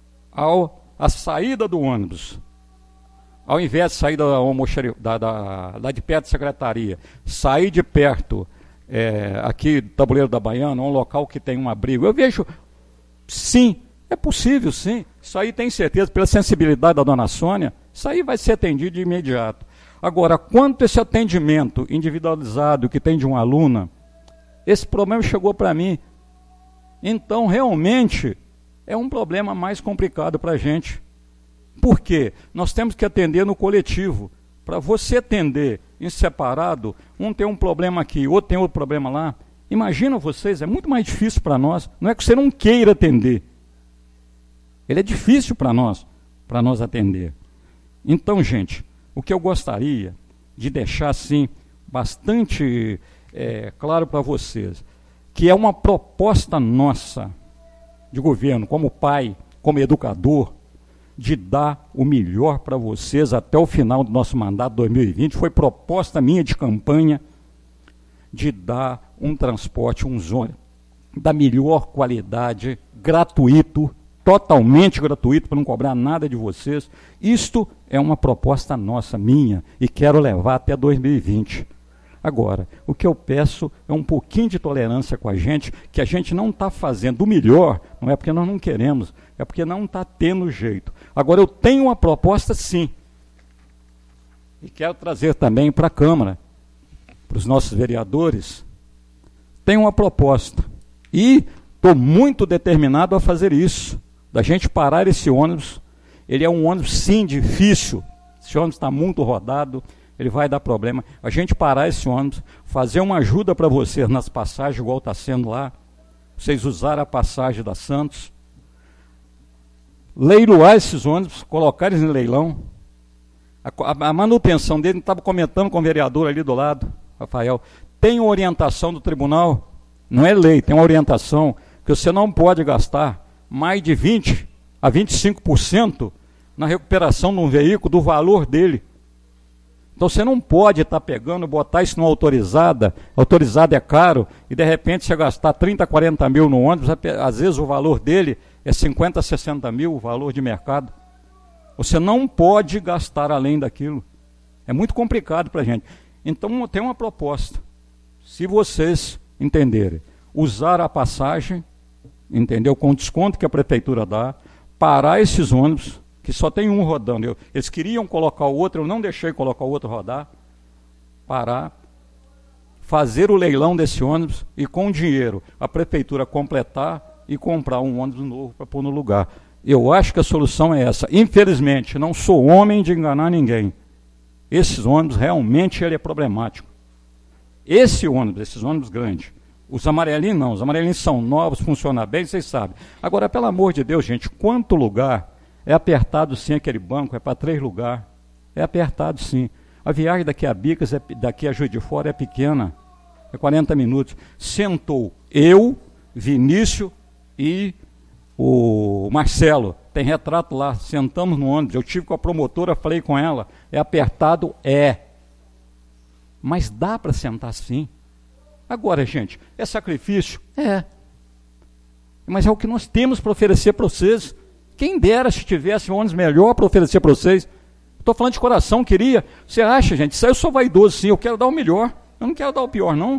à saída do ônibus, ao invés de sair lá de perto da secretaria, sair de perto, aqui do Tabuleiro da Baiana, um local que tem um abrigo, eu vejo, sim, é possível, sim. Isso aí tem certeza, pela sensibilidade da dona Sônia, isso aí vai ser atendido de imediato. Agora, quanto esse atendimento individualizado que tem de uma aluna, esse problema chegou para mim. Então, realmente, é um problema mais complicado para a gente. Por quê? Nós temos que atender no coletivo. Para você atender em separado, um tem um problema aqui, outro tem outro problema lá. Imagina vocês, é muito mais difícil para nós. Não é que você não queira atender. Ele é difícil para nós atender. Então, gente, o que eu gostaria de deixar, assim, bastante claro para vocês, que é uma proposta nossa de governo, como pai, como educador, de dar o melhor para vocês até o final do nosso mandato 2020. Foi proposta minha de campanha de dar um transporte, um ônibus da melhor qualidade, gratuito, totalmente gratuito, para não cobrar nada de vocês. Isto é uma proposta nossa, minha, e quero levar até 2020. Agora, o que eu peço é um pouquinho de tolerância com a gente, que a gente não está fazendo o melhor, não é porque nós não queremos, é porque não está tendo jeito. Agora, eu tenho uma proposta, sim, e quero trazer também para a Câmara, para os nossos vereadores. Tenho uma proposta, e estou muito determinado a fazer isso, da gente parar esse ônibus. Ele é um ônibus, sim, difícil, esse ônibus está muito rodado, ele vai dar problema. A gente parar esse ônibus, fazer uma ajuda para vocês nas passagens, igual está sendo lá, vocês usarem a passagem da Santos, leiloar esses ônibus, colocar eles em leilão. A manutenção dele, estava comentando com o vereador ali do lado, Rafael, tem orientação do tribunal, não é lei, tem uma orientação que você não pode gastar mais de 20% a 25% na recuperação de um veículo do valor dele. Então você não pode estar pegando, botar isso numa autorizada é caro, e de repente você gastar 30, 40 mil no ônibus, às vezes o valor dele é 50, 60 mil, o valor de mercado. Você não pode gastar além daquilo. É muito complicado para a gente. Então tem uma proposta. Se vocês entenderem, usar a passagem, entendeu? Com o desconto que a prefeitura dá, parar esses ônibus, que só tem um rodando. Eles queriam colocar o outro, eu não deixei colocar o outro rodar. Parar, fazer o leilão desse ônibus e com o dinheiro a prefeitura completar e comprar um ônibus novo para pôr no lugar. Eu acho que a solução é essa. Infelizmente, não sou homem de enganar ninguém. Esses ônibus, realmente, ele é problemático. Esses ônibus grandes, os amarelinhos não, os amarelinhos são novos, funcionam bem, vocês sabem. Agora, pelo amor de Deus, gente, quanto lugar é apertado sim aquele banco, é para 3 lugares. É apertado sim. A viagem daqui a Bicas, daqui a Juiz de Fora é pequena, é 40 minutos. Sentou eu, Vinícius e o Marcelo, tem retrato lá, sentamos no ônibus, eu tive com a promotora, falei com ela, é apertado? É. Mas dá para sentar sim. Agora, gente, é sacrifício? É. Mas é o que nós temos para oferecer para vocês. Quem dera se tivesse um ônibus melhor para oferecer para vocês. Estou falando de coração, queria. Você acha, gente? Isso aí eu sou vaidoso sim, eu quero dar o melhor. Eu não quero dar o pior, não.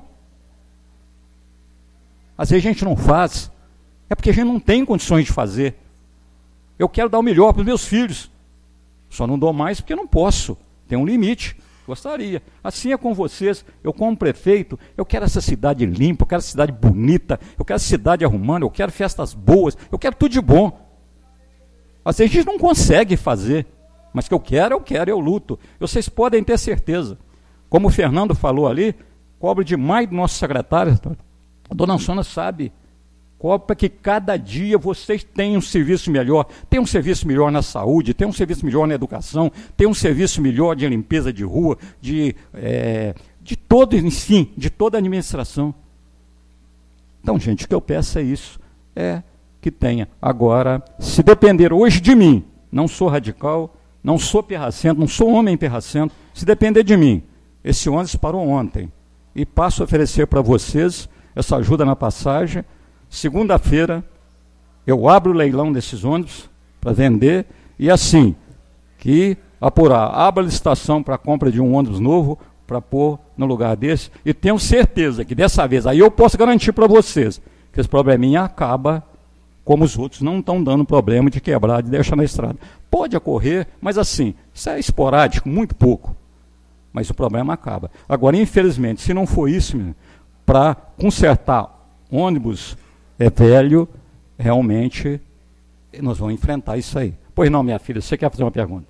Às vezes a gente não faz. É porque a gente não tem condições de fazer. Eu quero dar o melhor para os meus filhos. Só não dou mais porque não posso. Tem um limite. Gostaria. Assim é com vocês. Eu, como prefeito, eu quero essa cidade limpa, eu quero essa cidade bonita, eu quero essa cidade arrumando, eu quero festas boas, eu quero tudo de bom. Às vezes a gente não consegue fazer, mas que eu quero, eu luto. Vocês podem ter certeza. Como o Fernando falou ali, cobro demais do nosso secretário. A dona Sônia sabe. Cobro para que cada dia vocês tenham um serviço melhor. Tem um serviço melhor na saúde, tem um serviço melhor na educação, tem um serviço melhor de limpeza de rua, de todo, enfim, de toda a administração. Então, gente, o que eu peço é isso. É que tenha. Agora, se depender hoje de mim, não sou radical, não sou pirracento, não sou homem pirracento, se depender de mim, esse ônibus parou ontem, e passo a oferecer para vocês essa ajuda na passagem. Segunda-feira, eu abro o leilão desses ônibus para vender, e assim, que apurar, abro a licitação para a compra de um ônibus novo, para pôr no lugar desse, e tenho certeza que dessa vez, aí eu posso garantir para vocês, que esse probleminha acaba, como os outros não estão dando problema de quebrar, de deixar na estrada. Pode ocorrer, mas assim, isso é esporádico, muito pouco, mas o problema acaba. Agora, infelizmente, se não for isso, para consertar ônibus velho, realmente nós vamos enfrentar isso aí. Pois não, minha filha, você quer fazer uma pergunta?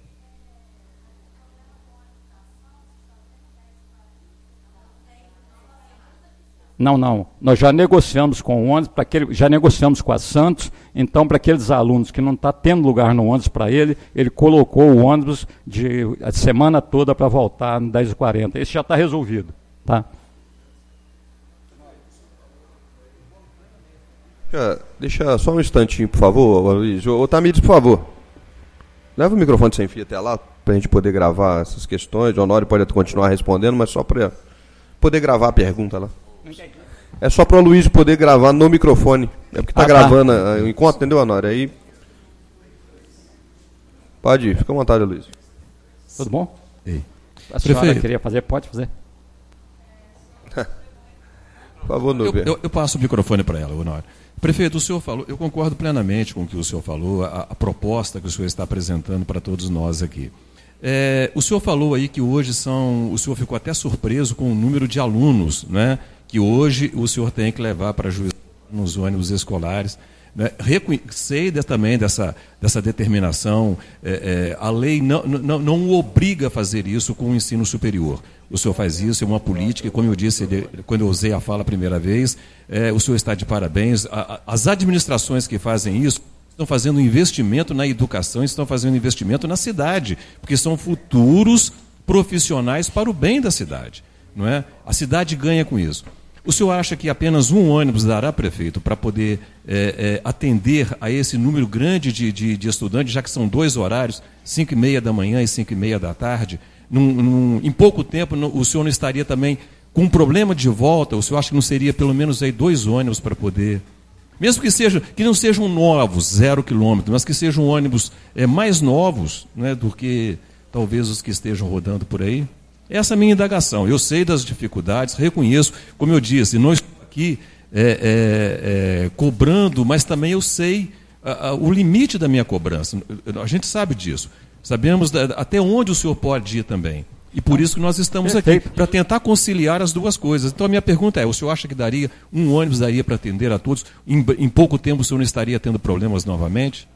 Não, nós já negociamos com o ônibus, já negociamos com a Santos, então para aqueles alunos que não estão tendo lugar no ônibus para ele colocou o ônibus a semana toda para voltar no 10h40. Esse já está resolvido, tá? Deixa só um instantinho, por favor, Luiz. Ô, Tamires, por favor. Leva o microfone sem fio até lá, para a gente poder gravar essas questões. O Honório pode continuar respondendo, mas só para poder gravar a pergunta lá. É só para o Luiz poder gravar no microfone. É porque está gravando o encontro, entendeu, Honório? Aí. Pode ir, fica à vontade, Luiz. Tudo bom? Ei. A senhora queria fazer, pode fazer. Por favor, Nubia. Eu passo o microfone para ela, Honório. Prefeito, o senhor falou, eu concordo plenamente com o que o senhor falou, a proposta que o senhor está apresentando para todos nós aqui. O senhor falou aí que hoje o senhor ficou até surpreso com o número de alunos, né, que hoje o senhor tem que levar para juizar nos ônibus escolares. Né? Sei também dessa determinação, a lei não o obriga a fazer isso com o ensino superior. O senhor faz isso, é uma política, e como eu disse quando eu usei a fala a primeira vez, o senhor está de parabéns. As administrações que fazem isso estão fazendo investimento na educação, estão fazendo investimento na cidade, porque são futuros profissionais para o bem da cidade. Não é? A cidade ganha com isso. O senhor acha que apenas um ônibus dará, prefeito, para poder atender a esse número grande de estudantes, já que são 2 horários, 5h30 da manhã e 5h30 da tarde? Em pouco tempo, o senhor não estaria também com um problema de volta? O senhor acha que não seria pelo menos aí 2 ônibus para poder... Mesmo que não sejam novos, 0 quilômetro, mas que sejam ônibus mais novos, né, do que talvez os que estejam rodando por aí? Essa é a minha indagação. Eu sei das dificuldades, reconheço, como eu disse, não estou aqui cobrando, mas também eu sei o limite da minha cobrança. A gente sabe disso. Sabemos até onde o senhor pode ir também. E por isso que nós estamos aqui, para tentar conciliar as duas coisas. Então a minha pergunta é, o senhor acha que um ônibus daria para atender a todos? Em pouco tempo o senhor não estaria tendo problemas novamente?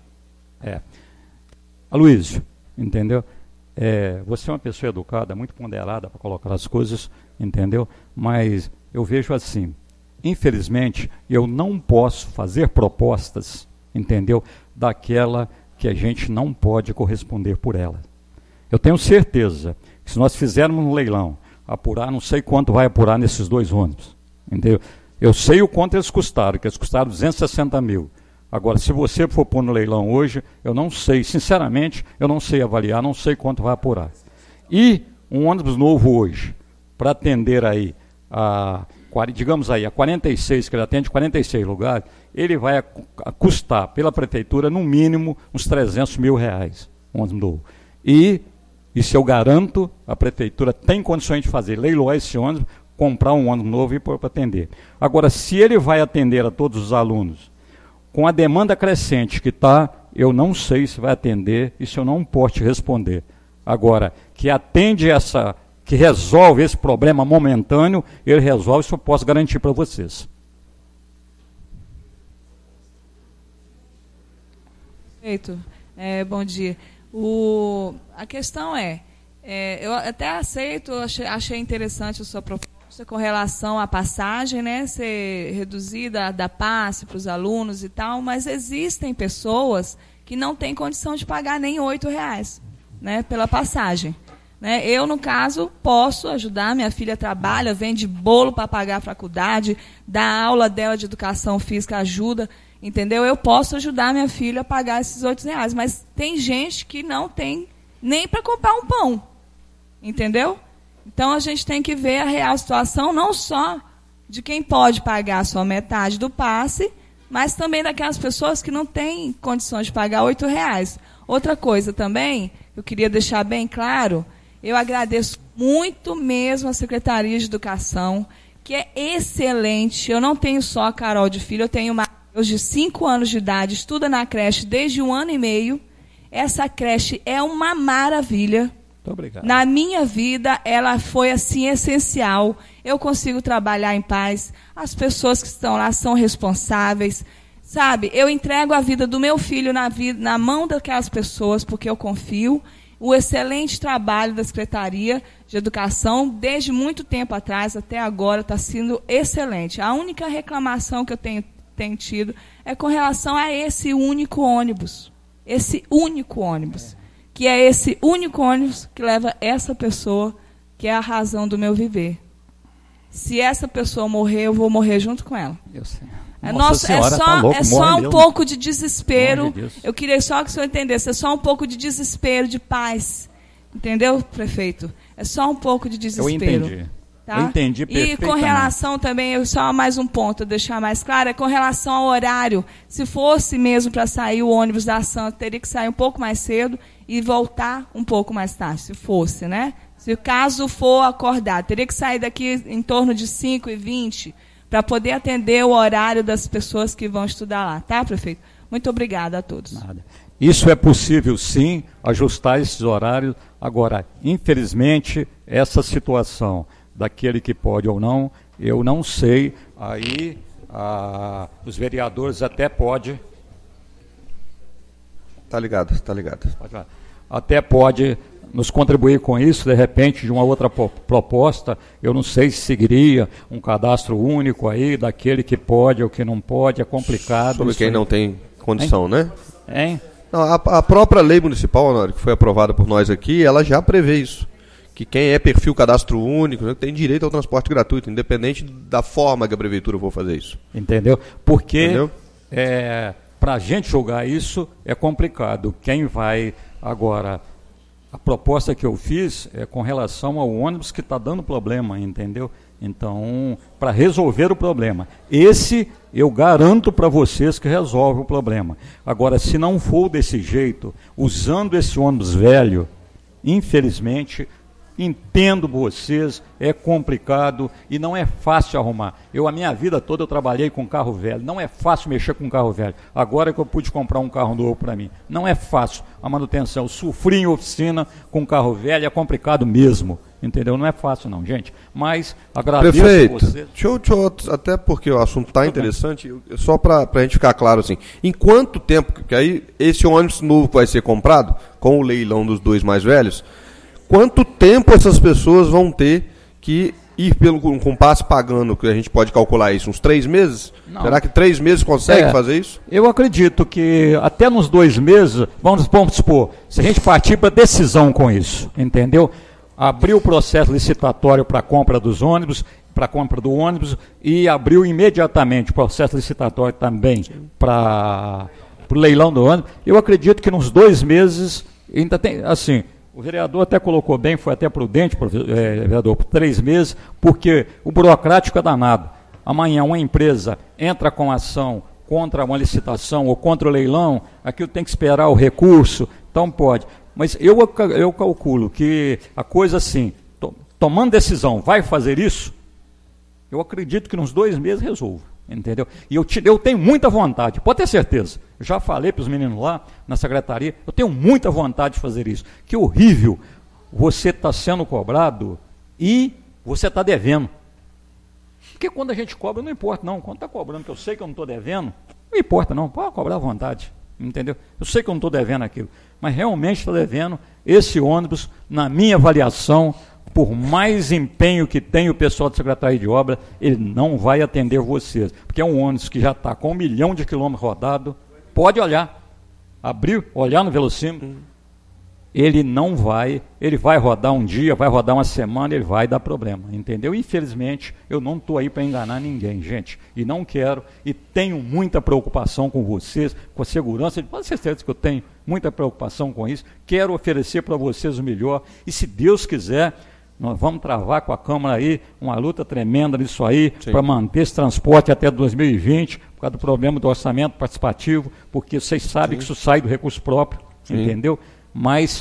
Aloysio, entendeu? Você é uma pessoa educada, muito ponderada para colocar as coisas, entendeu? Mas eu vejo assim, infelizmente, eu não posso fazer propostas, entendeu? Daquela que a gente não pode corresponder por ela. Eu tenho certeza que se nós fizermos um leilão, apurar, não sei quanto vai apurar nesses 2 ônibus, entendeu? Eu sei o quanto eles custaram, que eles custaram 260 mil. Agora, se você for pôr no leilão hoje, eu não sei, sinceramente, eu não sei avaliar, não sei quanto vai apurar. E um ônibus novo hoje, para atender aí digamos aí, a 46, que ele atende 46 lugares, ele vai custar pela prefeitura, no mínimo, uns 300 mil reais, um ônibus novo. E isso eu garanto, a prefeitura tem condições de fazer, leiloar esse ônibus, comprar um ônibus novo e pôr para atender. Agora, se ele vai atender a todos os alunos, com a demanda crescente que está, eu não sei se vai atender, isso eu não posso te responder. Agora, que atende que resolve esse problema momentâneo, ele resolve, isso eu posso garantir para vocês. Perfeito. Bom dia. A questão eu até aceito, achei interessante a sua proposta com relação à passagem, né, ser reduzida da passe para os alunos e tal, mas existem pessoas que não têm condição de pagar nem R$8, né, pela passagem. Né? Eu, no caso, posso ajudar, minha filha trabalha, vende bolo para pagar a faculdade, dá aula dela de educação física, ajuda, entendeu? Eu posso ajudar minha filha a pagar esses R$8, mas tem gente que não tem nem para comprar um pão, entendeu? Então a gente tem que ver a real situação, não só de quem pode pagar só metade do passe, mas também daquelas pessoas que não têm condições de pagar R$8. Outra coisa também, eu queria deixar bem claro, eu agradeço muito mesmo a Secretaria de Educação, que é excelente. Eu não tenho só a Carol de Filho, eu tenho uma de 5 anos de idade, estuda na creche desde 1 ano e meio. Essa creche é uma maravilha. Muito obrigado. Na minha vida, ela foi assim essencial. Eu consigo trabalhar em paz. As pessoas que estão lá são responsáveis. Sabe, eu entrego a vida do meu filho na mão daquelas pessoas, porque eu confio. O excelente trabalho da Secretaria de Educação, desde muito tempo atrás até agora, está sendo excelente. A única reclamação que eu tenho tido é com relação a esse único ônibus. Esse único ônibus. Que é esse único ônibus que leva essa pessoa, que é a razão do meu viver. Se essa pessoa morrer, eu vou morrer junto com ela. Eu sei. É só um pouco de desespero. Eu queria só que o senhor entendesse. É só um pouco de desespero, de paz. Entendeu, prefeito? É só um pouco de desespero. Eu entendi. Tá? Eu entendi perfeitamente. E com relação também, só mais um ponto, deixar mais claro, é com relação ao horário. Se fosse mesmo para sair o ônibus da Santa, teria que sair um pouco mais cedo e voltar um pouco mais tarde, se fosse, né? Se o caso for acordado, teria que sair daqui em torno de 5h20, para poder atender o horário das pessoas que vão estudar lá, tá, prefeito? Muito obrigada a todos. Nada. Isso é possível, sim, ajustar esses horários. Agora, infelizmente, essa situação daquele que pode ou não, eu não sei. Aí, os vereadores até podem... Tá ligado. Até pode nos contribuir com isso, de repente, de uma outra proposta. Eu não sei se seguiria um cadastro único aí, daquele que pode ou que não pode, é complicado. Sobre quem não tem condição, hein? Né? Hein? Não, a própria lei municipal, Honório, que foi aprovada por nós aqui, ela já prevê isso. Que quem é perfil cadastro único, né, tem direito ao transporte gratuito, independente da forma que a prefeitura for fazer isso. Entendeu? Porque para a gente julgar isso é complicado. Quem vai agora... A proposta que eu fiz é com relação ao ônibus que está dando problema, entendeu? Então, para resolver o problema. Esse eu garanto para vocês que resolve o problema. Agora, se não for desse jeito, usando esse ônibus velho, infelizmente, entendo vocês, é complicado e não é fácil arrumar. A minha vida toda eu trabalhei com carro velho, não é fácil mexer com carro velho. Agora que eu pude comprar um carro novo para mim, não é fácil a manutenção. Eu sofri em oficina com carro velho, é complicado mesmo, entendeu? Não é fácil não, gente. Mas agradeço Prefeito, vocês. Deixa eu, até porque o assunto está interessante, só para a gente ficar claro assim, em quanto tempo, que aí esse ônibus novo que vai ser comprado, com o leilão dos 2 mais velhos, quanto tempo essas pessoas vão ter que ir pelo compasso pagando, que a gente pode calcular isso, uns 3 meses? Não. Será que 3 meses consegue fazer isso? Eu acredito que até nos 2 meses, vamos supor, se a gente partir para decisão com isso, entendeu? Abriu o processo licitatório para a compra dos ônibus, para a compra do ônibus, e abriu imediatamente o processo licitatório também para o leilão do ônibus, eu acredito que nos 2 meses ainda tem, assim... O vereador até colocou bem, foi até prudente, vereador, por 3 meses, porque o burocrático é danado. Amanhã uma empresa entra com ação contra uma licitação ou contra o leilão, aquilo tem que esperar o recurso, então pode. Mas eu calculo que a coisa assim, tomando decisão, vai fazer isso, eu acredito que nos 2 meses resolve. Entendeu? E eu tenho muita vontade, pode ter certeza. Eu já falei para os meninos lá na secretaria, eu tenho muita vontade de fazer isso. Que horrível você está sendo cobrado e você está devendo. Porque quando a gente cobra, não importa não. Quando está cobrando, que eu sei que eu não estou devendo, não importa não, pode cobrar à vontade. Entendeu? Eu sei que eu não estou devendo aquilo, mas realmente estou devendo. Esse ônibus, na minha avaliação, por mais empenho que tem o pessoal da Secretaria de Obra, ele não vai atender vocês. Porque é um ônibus que já está com 1 milhão de quilômetros rodado. Pode olhar, olhar no velocímetro. Ele não vai, ele vai rodar um dia, vai rodar uma semana, ele vai dar problema, entendeu? Infelizmente, eu não estou aí para enganar ninguém, gente. E não quero, e tenho muita preocupação com vocês, com a segurança, pode ser certeza que eu tenho muita preocupação com isso. Quero oferecer para vocês o melhor, e se Deus quiser, nós vamos travar com a Câmara aí uma luta tremenda nisso aí, para manter esse transporte até 2020, por causa do problema do orçamento participativo, porque vocês sabem que isso sai do recurso próprio, entendeu? Mas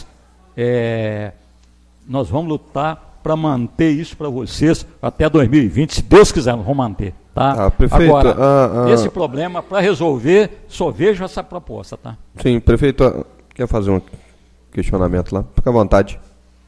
nós vamos lutar para manter isso para vocês até 2020, se Deus quiser, nós vamos manter. Tá? Prefeito, agora, esse problema, para resolver, só vejo essa proposta. Tá? Sim, prefeito, quer fazer um questionamento lá? Fica à vontade.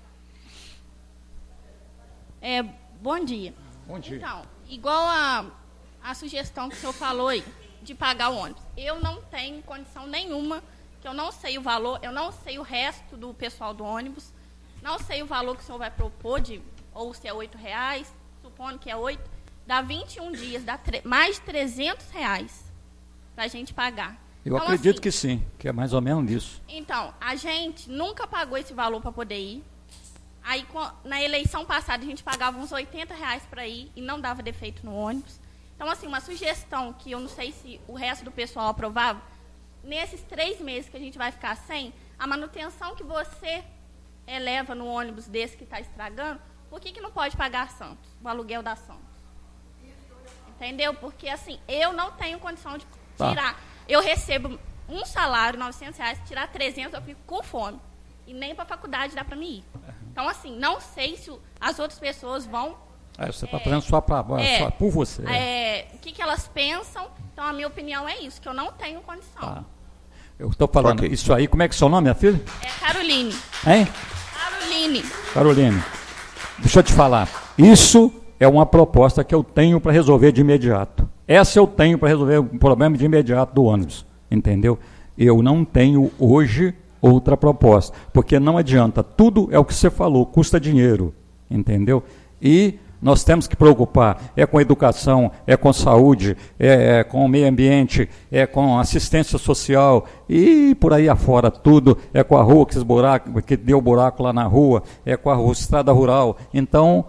Bom dia. Bom dia. Então, igual a sugestão que o senhor falou aí, de pagar o ônibus, eu não tenho condição nenhuma, que eu não sei o valor, eu não sei o resto do pessoal do ônibus, não sei o valor que o senhor vai propor, ou se é R$8, supondo que é 8, dá 21 dias, dá mais de R$300 para a gente pagar. Eu então, acredito assim, que sim, que é mais ou menos isso. Então, a gente nunca pagou esse valor para poder ir. Aí, na eleição passada, a gente pagava uns R$80 para ir e não dava defeito no ônibus. Então, assim, uma sugestão que eu não sei se o resto do pessoal aprovava, nesses 3 meses que a gente vai ficar sem, a manutenção que você leva no ônibus desse que está estragando, por que não pode pagar a Santos, o aluguel da Santos? Entendeu? Porque, assim, eu não tenho condição de tirar. Eu recebo um salário, R$900, tirar 300, eu fico com fome. E nem para a faculdade dá para me ir. Então, assim, não sei se as outras pessoas vão Você está fazendo só por você. O que elas pensam. Então, a minha opinião é isso, que eu não tenho condição. Tá. Eu estou falando isso aí. Como é que é o seu nome, minha filha? É Caroline. Hein? Caroline. Deixa eu te falar. Isso é uma proposta que eu tenho para resolver de imediato. Essa eu tenho para resolver o problema de imediato do ônibus. Entendeu? Eu não tenho hoje outra proposta. Porque não adianta. Tudo é o que você falou. Custa dinheiro. Entendeu? E nós temos que preocupar, com a educação, com saúde, com o meio ambiente, com assistência social e por aí afora tudo, com a rua que deu buraco lá na rua, com a rua, estrada rural. Então,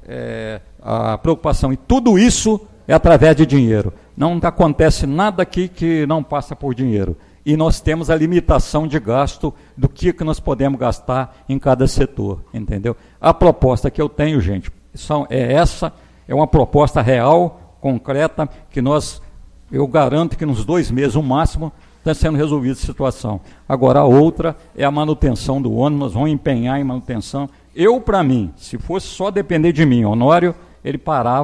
a preocupação, e tudo isso é através de dinheiro. Não acontece nada aqui que não passa por dinheiro. E nós temos a limitação de gasto do que nós podemos gastar em cada setor, entendeu? A proposta que eu tenho, gente, é uma proposta real, concreta, que eu garanto que nos 2 meses, o máximo, está sendo resolvida a situação. Agora, a outra é a manutenção do ônibus, nós vamos empenhar em manutenção. Para mim, se fosse só depender de mim, Honório, ele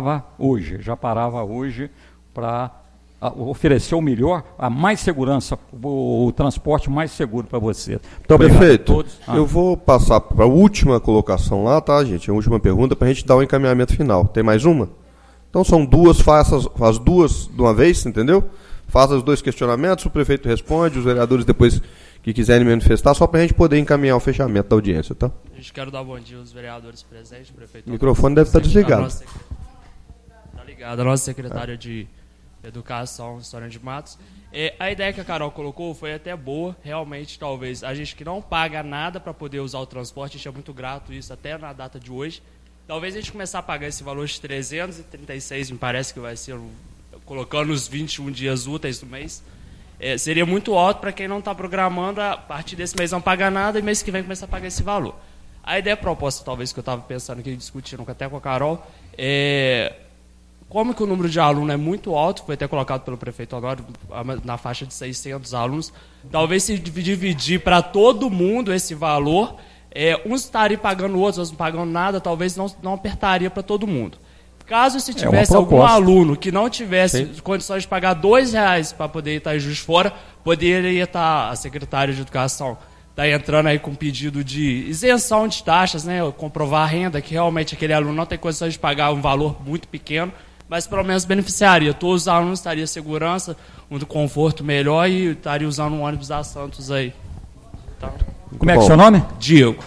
já parava hoje para oferecer o melhor, a mais segurança, o transporte mais seguro para você. Muito obrigado. Perfeito. Eu vou passar para a última colocação lá, tá, gente? A última pergunta para a gente dar o encaminhamento final. Tem mais uma? Então são duas, faça as duas de uma vez, entendeu? Faça os 2 questionamentos, o prefeito responde, os vereadores depois que quiserem manifestar, só para a gente poder encaminhar o fechamento da audiência, tá? A gente quer dar bom dia aos vereadores presentes, prefeito. O microfone deve estar desligado. Está ligado. A nossa secretária de Educação, Sônia de Matos. A ideia que a Carol colocou foi até boa, realmente, talvez. A gente que não paga nada para poder usar o transporte, a gente é muito grato isso, até na data de hoje. Talvez a gente começar a pagar esse valor de 336, me parece que vai ser, colocando os 21 dias úteis do mês. Seria muito alto para quem não está programando, a partir desse mês não paga nada e mês que vem começar a pagar esse valor. A ideia proposta, talvez, que eu estava pensando aqui, discutindo até com a Carol, como que o número de alunos é muito alto, foi até colocado pelo prefeito agora, na faixa de 600 alunos, talvez se dividir para todo mundo esse valor, uns estariam pagando outros, outros não pagando nada, talvez não apertaria para todo mundo. Caso se tivesse algum aluno que não tivesse condições de pagar R$2 para poder estar em Juiz de Fora, poderia estar, a secretária de Educação está entrando aí com pedido de isenção de taxas, né, comprovar a renda, que realmente aquele aluno não tem condições de pagar um valor muito pequeno, mas pelo menos beneficiaria. Todos os alunos estariam segurança, um conforto melhor e estariam usando um ônibus da Santos aí. Então, como é que é o seu nome? Diego.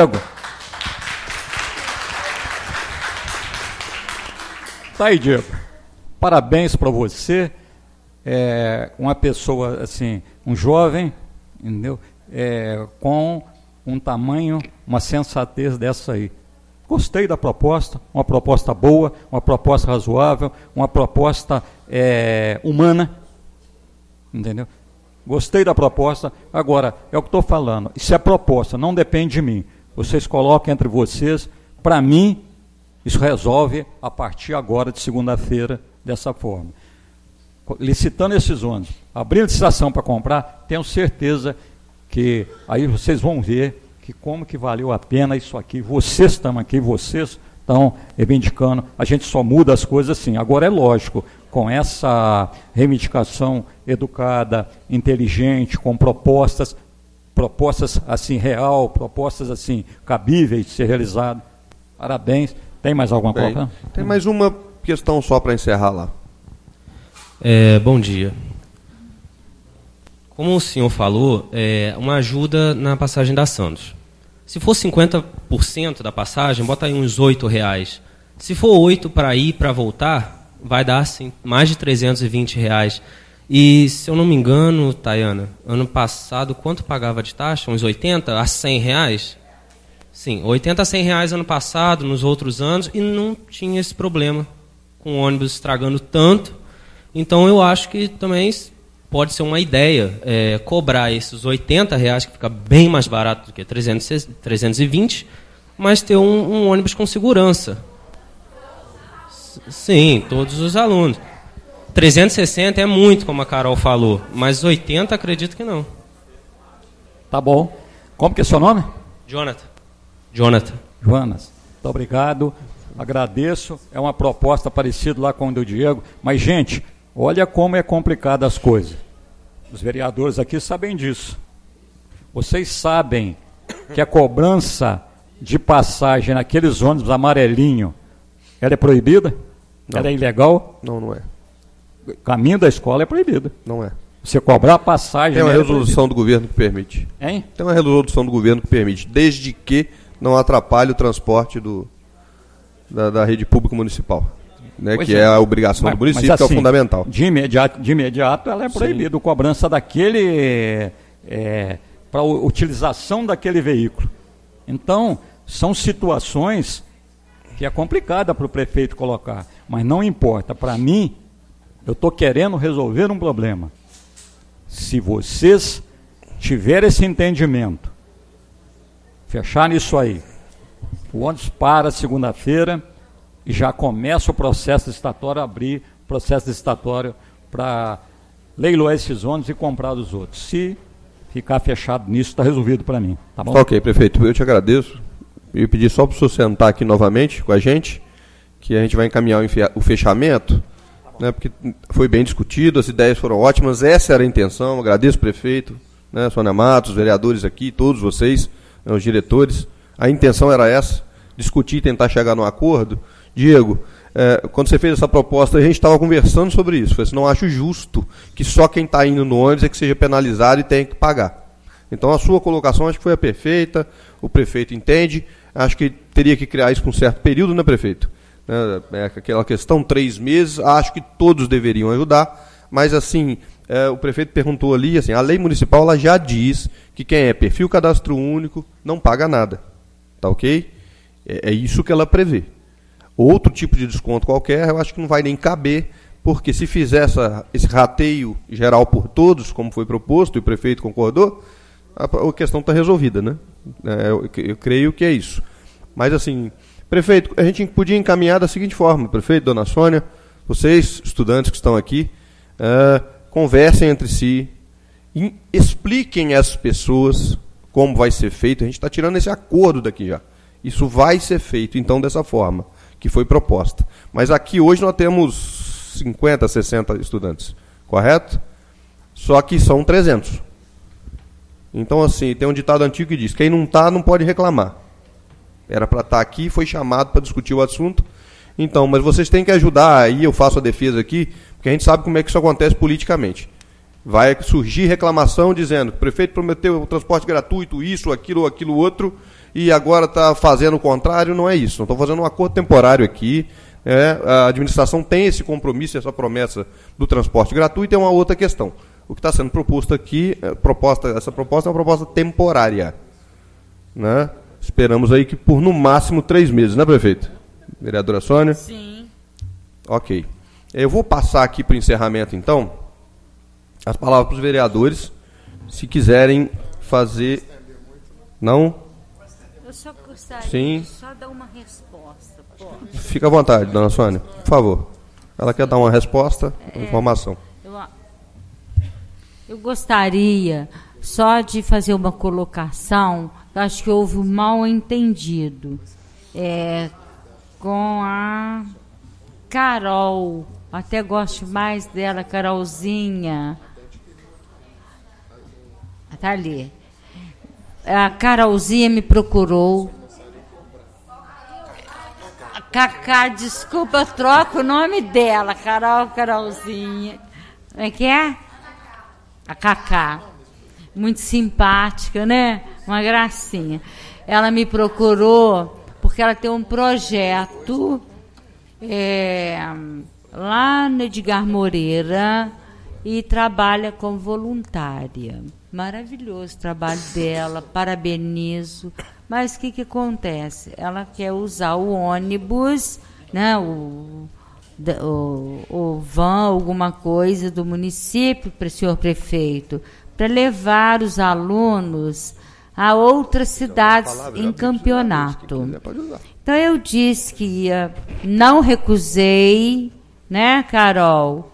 Tá aí, Diego. Parabéns para você. Uma pessoa, assim, um jovem, entendeu? Com um tamanho, uma sensatez dessa aí. Gostei da proposta, uma proposta boa, uma proposta razoável, uma proposta humana, entendeu? Gostei da proposta. Agora, é o que estou falando, isso é proposta, não depende de mim. Vocês colocam entre vocês, para mim, isso resolve a partir agora de segunda-feira, dessa forma. Licitando esses ônibus, abrir licitação para comprar, tenho certeza que aí vocês vão ver que como que valeu a pena isso aqui. Vocês estão aqui, vocês estão reivindicando. A gente só muda as coisas assim. Agora é lógico, com essa reivindicação educada, inteligente, com propostas assim real, propostas assim cabíveis de ser realizadas. Parabéns. Tem mais alguma coisa? Tem mais uma questão só para encerrar lá. Bom dia. Como o senhor falou, uma ajuda na passagem da Santos. Se for 50% da passagem, bota aí uns R$8. Se for 8 para ir e para voltar, vai dar assim, mais de R$320. E, se eu não me engano, Tayana, ano passado, quanto pagava de taxa? Uns 80 a R$100? Sim, 80 a R$100 ano passado, nos outros anos, e não tinha esse problema com o ônibus estragando tanto. Então, eu acho que também pode ser uma ideia cobrar esses R$80, que fica bem mais barato do que 320, mas ter um ônibus com segurança. Sim, todos os alunos. 360 é muito, como a Carol falou, mas 80 acredito que não. Tá bom. Como que é seu nome? Jonathan. Jonas, muito obrigado. agradeço, é uma proposta parecida lá com o do Diego, mas, gente, olha como é complicado as coisas. Os vereadores aqui sabem disso. Vocês sabem que a cobrança de passagem naqueles ônibus amarelinho, ela é proibida? Não. Ela é ilegal? Não, não é. Caminho da escola é proibido. Não é. Você cobrar a passagem... Tem uma resolução do governo que permite. Hein? Tem uma resolução do governo que permite, desde que não atrapalhe o transporte da rede pública municipal. Né, que é a obrigação do município, mas, assim, que é o fundamental. De imediato ela é proibida, a cobrança daquele... para a utilização daquele veículo. Então, são situações que é complicada para o prefeito colocar, mas não importa. Para mim, eu estou querendo resolver um problema. Se vocês tiverem esse entendimento, fecharem isso aí, o ônibus para segunda-feira e já começa o processo licitatório, abrir processo licitatório para leiloar esses ônibus e comprar dos outros. Se ficar fechado nisso, está resolvido para mim. Tá bom? Ok, prefeito, eu te agradeço. Eu pedi só para o senhor sentar aqui novamente com a gente, que a gente vai encaminhar o fechamento, né, porque foi bem discutido, as ideias foram ótimas, essa era a intenção. Agradeço o prefeito, né, Sônia Matos, os vereadores aqui, todos vocês, né, os diretores. A intenção era essa, discutir e tentar chegar num acordo. Diego, quando você fez essa proposta, a gente estava conversando sobre isso. Falei assim, não acho justo que só quem está indo no ônibus é que seja penalizado e tenha que pagar. Então a sua colocação acho que foi a perfeita, o prefeito entende, acho que teria que criar isso com um certo período, né, prefeito? Aquela questão, 3 meses, acho que todos deveriam ajudar, mas assim, o prefeito perguntou ali, assim, a lei municipal ela já diz que quem é perfil cadastro único não paga nada, tá ok? É isso que ela prevê. Outro tipo de desconto qualquer, eu acho que não vai nem caber, porque se fizer esse rateio geral por todos, como foi proposto, e o prefeito concordou, a questão está resolvida, né? Eu creio que é isso. Mas assim, prefeito, a gente podia encaminhar da seguinte forma, prefeito, dona Sônia, vocês, estudantes que estão aqui, conversem entre si, expliquem às pessoas como vai ser feito. A gente está tirando esse acordo daqui já. Isso vai ser feito, então, dessa forma que foi proposta. Mas aqui hoje nós temos 50, 60 estudantes, correto? Só que são 300. Então, assim, tem um ditado antigo que diz, quem não está não pode reclamar. Era para estar aqui, foi chamado para discutir o assunto. Então, mas vocês têm que ajudar, aí eu faço a defesa aqui, porque a gente sabe como é que isso acontece politicamente. Vai surgir reclamação dizendo que o prefeito prometeu o transporte gratuito, isso, aquilo outro, e agora está fazendo o contrário. Não é isso, não estou fazendo um acordo temporário aqui. A administração tem esse compromisso, essa promessa do transporte gratuito. É uma outra questão. O que está sendo proposto aqui, essa proposta é uma proposta temporária, né? Esperamos aí que por no máximo 3 meses, né, prefeito? Vereadora Sônia? Sim. Ok. Eu vou passar aqui para o encerramento, então, as palavras para os vereadores, se quiserem fazer... Não? Eu só gostaria Sim. de só dar uma resposta. Pode? Fica à vontade, dona Sônia, por favor. Ela quer dar uma resposta, uma informação. Eu gostaria só de fazer uma colocação. Eu acho que houve um mal entendido com a Carol. Até gosto mais dela, Carolzinha. Tá ali. A Carolzinha me procurou. A Cacá, desculpa, eu troco o nome dela. Carolzinha. Como é que é? A Cacá. Muito simpática, né? Uma gracinha. Ela me procurou porque ela tem um projeto lá no Edgar Moreira e trabalha como voluntária. Maravilhoso o trabalho dela, parabenizo. Mas o que acontece? Ela quer usar o ônibus, né, o van, alguma coisa do município, para o senhor prefeito, para levar os alunos a outras cidades em campeonato. Então eu disse que ia, não recusei, né, Carol?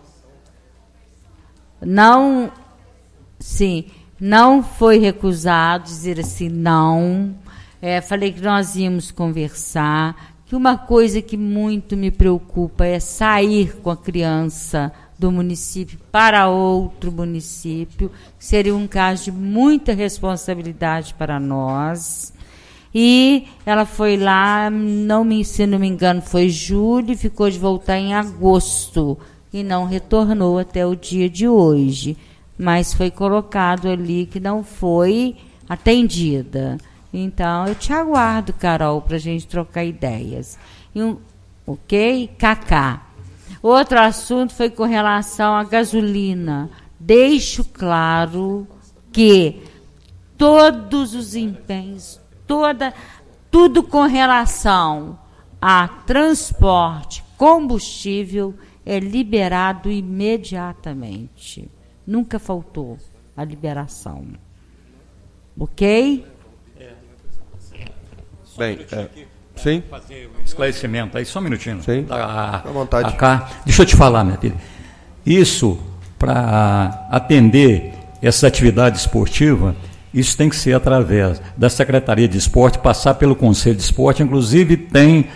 Não, sim, não foi recusado, dizer assim, não. Falei que nós íamos conversar, que uma coisa que muito me preocupa é sair com a criança do município para outro município, seria um caso de muita responsabilidade para nós. E ela foi lá, se não me engano, foi julho, e ficou de voltar em agosto, e não retornou até o dia de hoje. Mas foi colocado ali que não foi atendida. Então, eu te aguardo, Carol, para a gente trocar ideias. Ok? Cacá. Outro assunto foi com relação à gasolina. Deixo claro que todos os empenhos, tudo com relação a transporte, combustível, é liberado imediatamente. Nunca faltou a liberação. Ok? Bem, sim. Fazer um esclarecimento aí, só um minutinho. Sim. À vontade. Deixa eu te falar, minha filha. Isso, para atender essa atividade esportiva, isso tem que ser através da Secretaria de Esporte, passar pelo Conselho de Esporte, inclusive tem,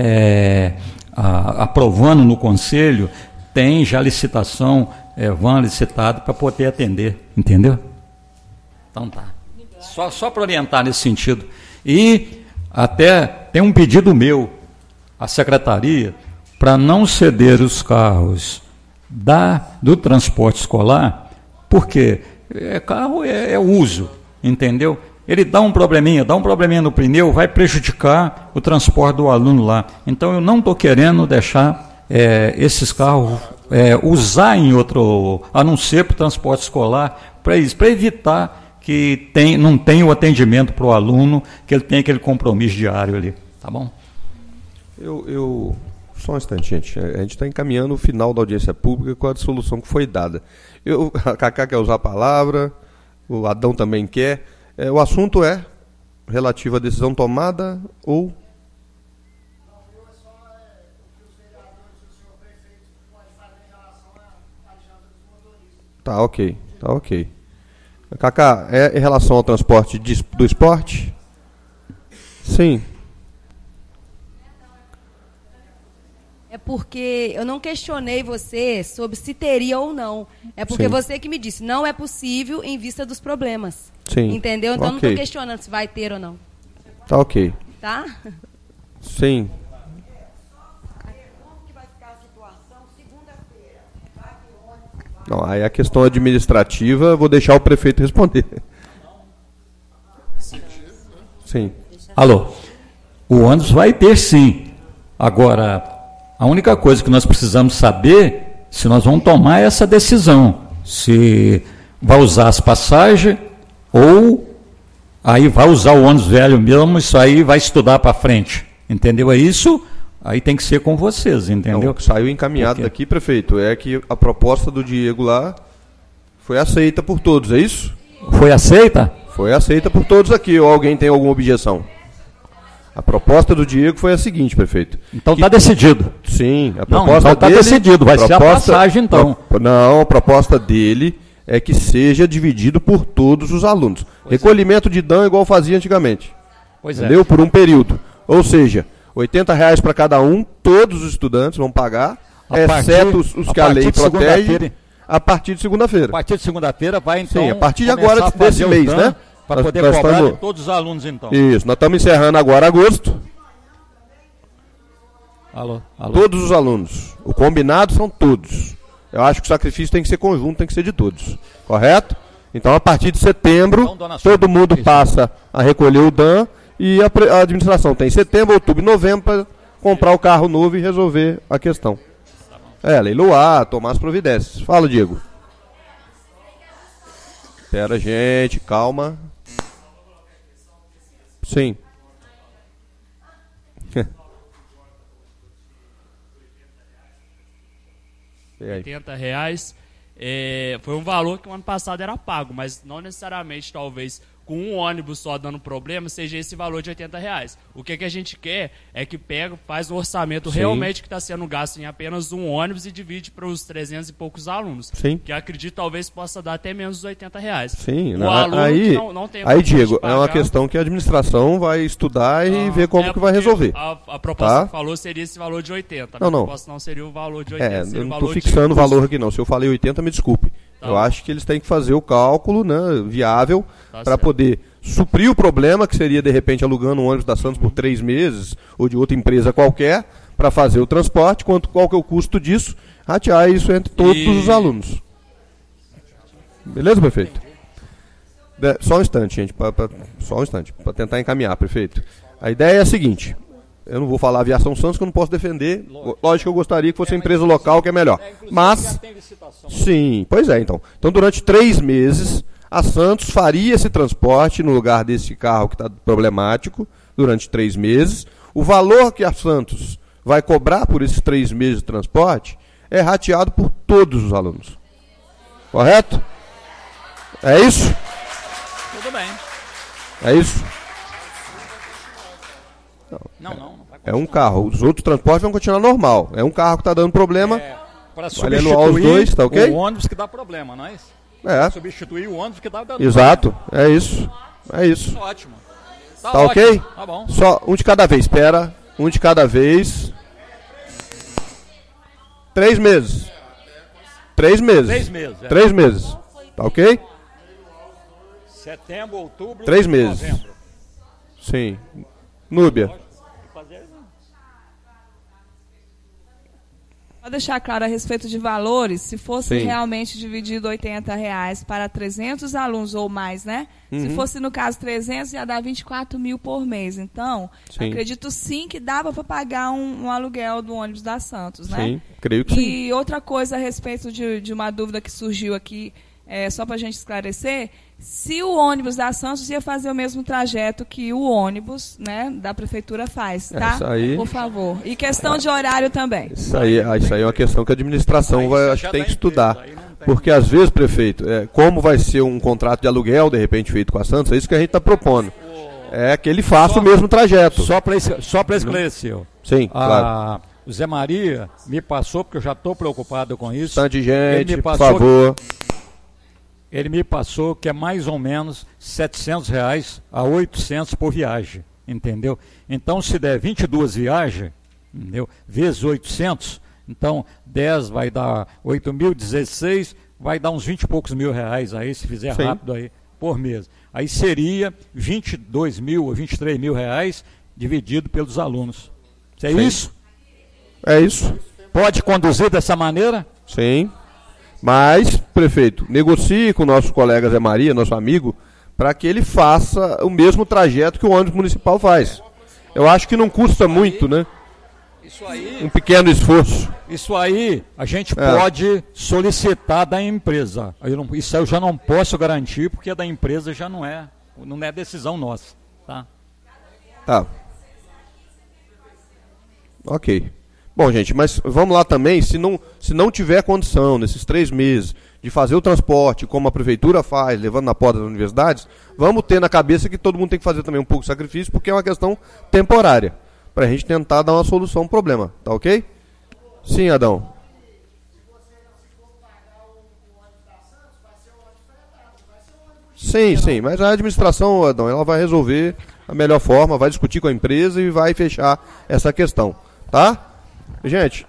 aprovando no Conselho, tem já licitação, van licitado para poder atender, entendeu? Então tá. Só para orientar nesse sentido. E até tem um pedido meu à Secretaria para não ceder os carros do transporte escolar, porque carro é uso, entendeu? Ele dá um probleminha no pneu, vai prejudicar o transporte do aluno lá. Então eu não estou querendo deixar esses carros usar em outro, a não ser para o transporte escolar, para evitar que não tenha o atendimento para o aluno, que ele tenha aquele compromisso diário ali, tá bom? Só um instante, gente. A gente está encaminhando o final da audiência pública com a dissolução que foi dada. A Cacá quer usar a palavra, o Adão também quer. O assunto é relativo à decisão tomada ou... Tá ok. Cacá, em relação ao transporte do esporte? Sim. É porque eu não questionei você sobre se teria ou não. É porque você que me disse, não é possível em vista dos problemas. Sim. Entendeu? Então não estou questionando se vai ter ou não. Tá ok. Tá? Sim. Não, aí a questão administrativa, vou deixar o prefeito responder. Sim. Alô, o ônibus vai ter sim. Agora, a única coisa que nós precisamos saber se nós vamos tomar essa decisão. Se vai usar as passagens ou aí vai usar o ônibus velho mesmo, isso aí vai estudar para frente. Entendeu? É isso? Aí tem que ser com vocês, entendeu? Não, saiu encaminhado daqui, prefeito, é que a proposta do Diego lá foi aceita por todos, é isso? Foi aceita? Foi aceita por todos aqui, ou alguém tem alguma objeção? A proposta do Diego foi a seguinte, prefeito. Então está decidido. Sim, a proposta dele... Não, está decidido, vai ser a passagem então. Não, a proposta dele é que seja dividido por todos os alunos. Recolhimento de DAN igual fazia antigamente. Pois entendeu? Por um período. Ou seja... R$80 para cada um, todos os estudantes vão pagar, exceto os que a lei protege, a partir de segunda-feira. A partir de segunda-feira vai, então, sim, a partir de agora, desse mês, né? Para poder cobrar de todos os alunos, então. Isso, nós estamos encerrando agora agosto. Alô. Todos os alunos. O combinado são todos. Eu acho que o sacrifício tem que ser conjunto, tem que ser de todos. Correto? Então, a partir de setembro, então, todo mundo passa a recolher o DAN, e a administração tem setembro, outubro e novembro para comprar o carro novo e resolver a questão. Leiloar, tomar as providências. Fala, Diego. Espera, gente, calma. Sim. R$80. Foi um valor que o ano passado era pago, mas não necessariamente, talvez, com um ônibus só dando problema, seja esse valor de R$80. O que a gente quer é que faz um orçamento realmente que está sendo gasto em apenas um ônibus e divide para os 300 e poucos alunos. Sim. Que acredito talvez possa dar até menos dos R$80. Sim. O aluno aí, que não tem aí Diego, é uma questão que a administração vai estudar e ver como que vai resolver. A proposta que falou seria esse valor de 80. Não. A proposta não seria o valor de 80. Eu não estou fixando o valor aqui não. Se eu falei 80, me desculpe. Eu acho que eles têm que fazer o cálculo, né, viável para poder suprir o problema, que seria, de repente, alugando um ônibus da Santos por 3 meses ou de outra empresa qualquer para fazer o transporte, qual que é o custo disso, ratear isso entre todos os alunos. Beleza, prefeito? Só um instante, gente, só um instante, para tentar encaminhar, prefeito. A ideia é a seguinte... Eu não vou falar Aviação Santos, que eu não posso defender. Lógico que eu gostaria que fosse a empresa local, que é melhor. Mas, sim, pois é, então. Então, durante 3 meses, a Santos faria esse transporte no lugar desse carro que está problemático, durante 3 meses. O valor que a Santos vai cobrar por esses 3 meses de transporte é rateado por todos os alunos. Correto? É isso? Tudo bem. É isso? Não. É um carro. Os outros transportes vão continuar normal. É um carro que está dando problema. Para substituir aos dois, tá ok? O ônibus que dá problema, não é isso? Substituir o ônibus que dá dando Exato. problema. É isso. Ótimo. Tá ok? Tá bom. Só um de cada vez. Espera. Um de cada vez. 3 meses. 3 meses. 3 meses. 3 meses. Tá ok? Setembro, outubro, 3 meses. Novembro. Sim. Núbia. Para deixar claro a respeito de valores, se fosse Sim. realmente dividido R$80 para 300 alunos ou mais, né? Se fosse, no caso, 300, ia dar 24 mil por mês. Então, acredito sim que dava para pagar um aluguel do ônibus da Santos, né? Sim, creio que sim. E outra coisa a respeito de uma dúvida que surgiu aqui, só para a gente esclarecer, se o ônibus da Santos ia fazer o mesmo trajeto que o ônibus, né, da prefeitura faz, tá? Isso aí. Por favor. E questão de horário também. Isso aí é uma questão que a administração acho que tem que estudar. Porque às vezes, prefeito, como vai ser um contrato de aluguel, de repente, feito com a Santos, é isso que a gente está propondo. É que ele faça o mesmo trajeto. Só para esclarecer. Sim, claro. O Zé Maria me passou, porque eu já estou preocupado com isso. Bastante gente, por favor. Ele me passou que é mais ou menos R$700 a R$800 por viagem, entendeu? Então, se der 22 viagens, entendeu? Vezes 800, então 10 vai dar 8.016, vai dar uns 20 e poucos mil reais aí, se fizer rápido aí, por mês. Aí seria 22 mil ou 23 mil reais dividido pelos alunos. É isso? É isso. Pode conduzir dessa maneira? Sim. Mas, prefeito, negocie com o nosso colega Zé Maria, nosso amigo, para que ele faça o mesmo trajeto que o ônibus municipal faz. Eu acho que não custa muito, né? Isso aí, um pequeno esforço. Isso aí a gente pode solicitar da empresa. Isso aí eu já não posso garantir, porque da empresa já não é decisão nossa. Tá. Ok. Bom, gente, mas vamos lá também, se não tiver condição, nesses 3 meses, de fazer o transporte, como a prefeitura faz, levando na porta das universidades, vamos ter na cabeça que todo mundo tem que fazer também um pouco de sacrifício, porque é uma questão temporária, para a gente tentar dar uma solução ao problema, tá ok? Sim, Adão. Sim, mas a administração, Adão, ela vai resolver a melhor forma, vai discutir com a empresa e vai fechar essa questão, tá? Gente,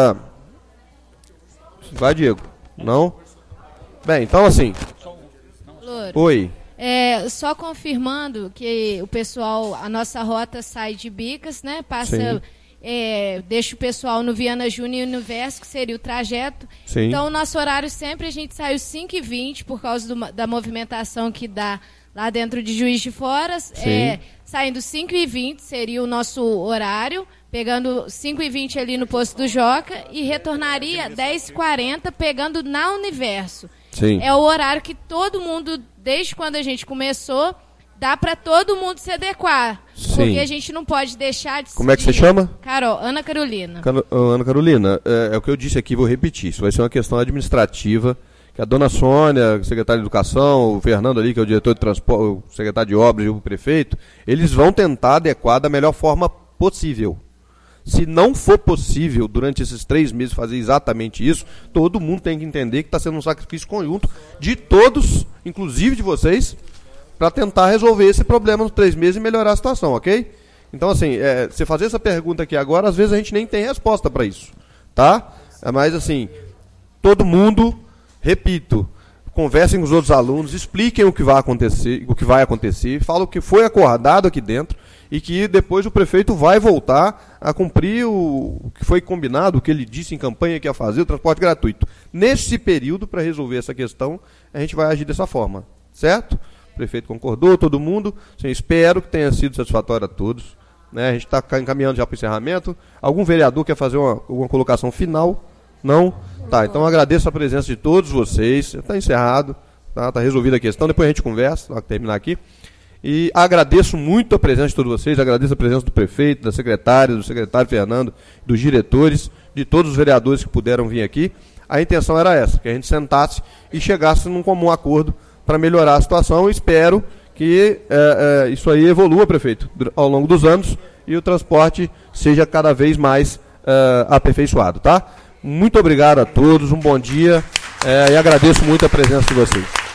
vai, Diego. Não? Bem, então assim. Louro, oi. Só confirmando que o pessoal, a nossa rota sai de Bicas, né? Passa, deixa o pessoal no Viana Júnior e no Verso, que seria o trajeto. Sim. Então, o nosso horário sempre a gente sai às 5h20 por causa da movimentação que dá lá dentro de Juiz de Fora. Saindo 5h20 seria o nosso horário, pegando 5h20 ali no posto do Joca e retornaria 10h40 pegando na Universo. Sim. É o horário que todo mundo, desde quando a gente começou, dá para todo mundo se adequar. Sim. Porque a gente não pode deixar de... Como é que você chama? Carol, Ana Carolina. Ana Carolina, é o que eu disse aqui, vou repetir. Isso vai ser uma questão administrativa que a dona Sônia, secretária de Educação, o Fernando ali, que é o diretor de transporte, o secretário de Obras e o prefeito, eles vão tentar adequar da melhor forma possível. Se não for possível, durante esses 3 meses, fazer exatamente isso, todo mundo tem que entender que está sendo um sacrifício conjunto de todos, inclusive de vocês, para tentar resolver esse problema nos 3 meses e melhorar a situação, ok? Então, assim, você fazer essa pergunta aqui agora, às vezes a gente nem tem resposta para isso, tá? Mas, assim, todo mundo, repito, conversem com os outros alunos, expliquem o que vai acontecer, falem o que foi acordado aqui dentro e que depois o prefeito vai voltar a cumprir o que foi combinado, o que ele disse em campanha que ia fazer, o transporte gratuito. Nesse período, para resolver essa questão, a gente vai agir dessa forma, certo? O prefeito concordou, todo mundo. Assim, espero que tenha sido satisfatório a todos. Né? A gente está encaminhando já para o encerramento. Algum vereador quer fazer alguma colocação final? Não? Tá, então agradeço a presença de todos vocês. Está encerrado, tá resolvida a questão. Depois a gente conversa, na hora que terminar aqui. E agradeço muito a presença de todos vocês. Agradeço a presença do prefeito, da secretária, do secretário Fernando, dos diretores, de todos os vereadores que puderam vir aqui. A intenção era essa, que a gente sentasse e chegasse num comum acordo para melhorar a situação. Espero que isso aí evolua, prefeito, ao longo dos anos e o transporte seja cada vez mais aperfeiçoado, tá? Muito obrigado a todos, um bom dia e agradeço muito a presença de vocês.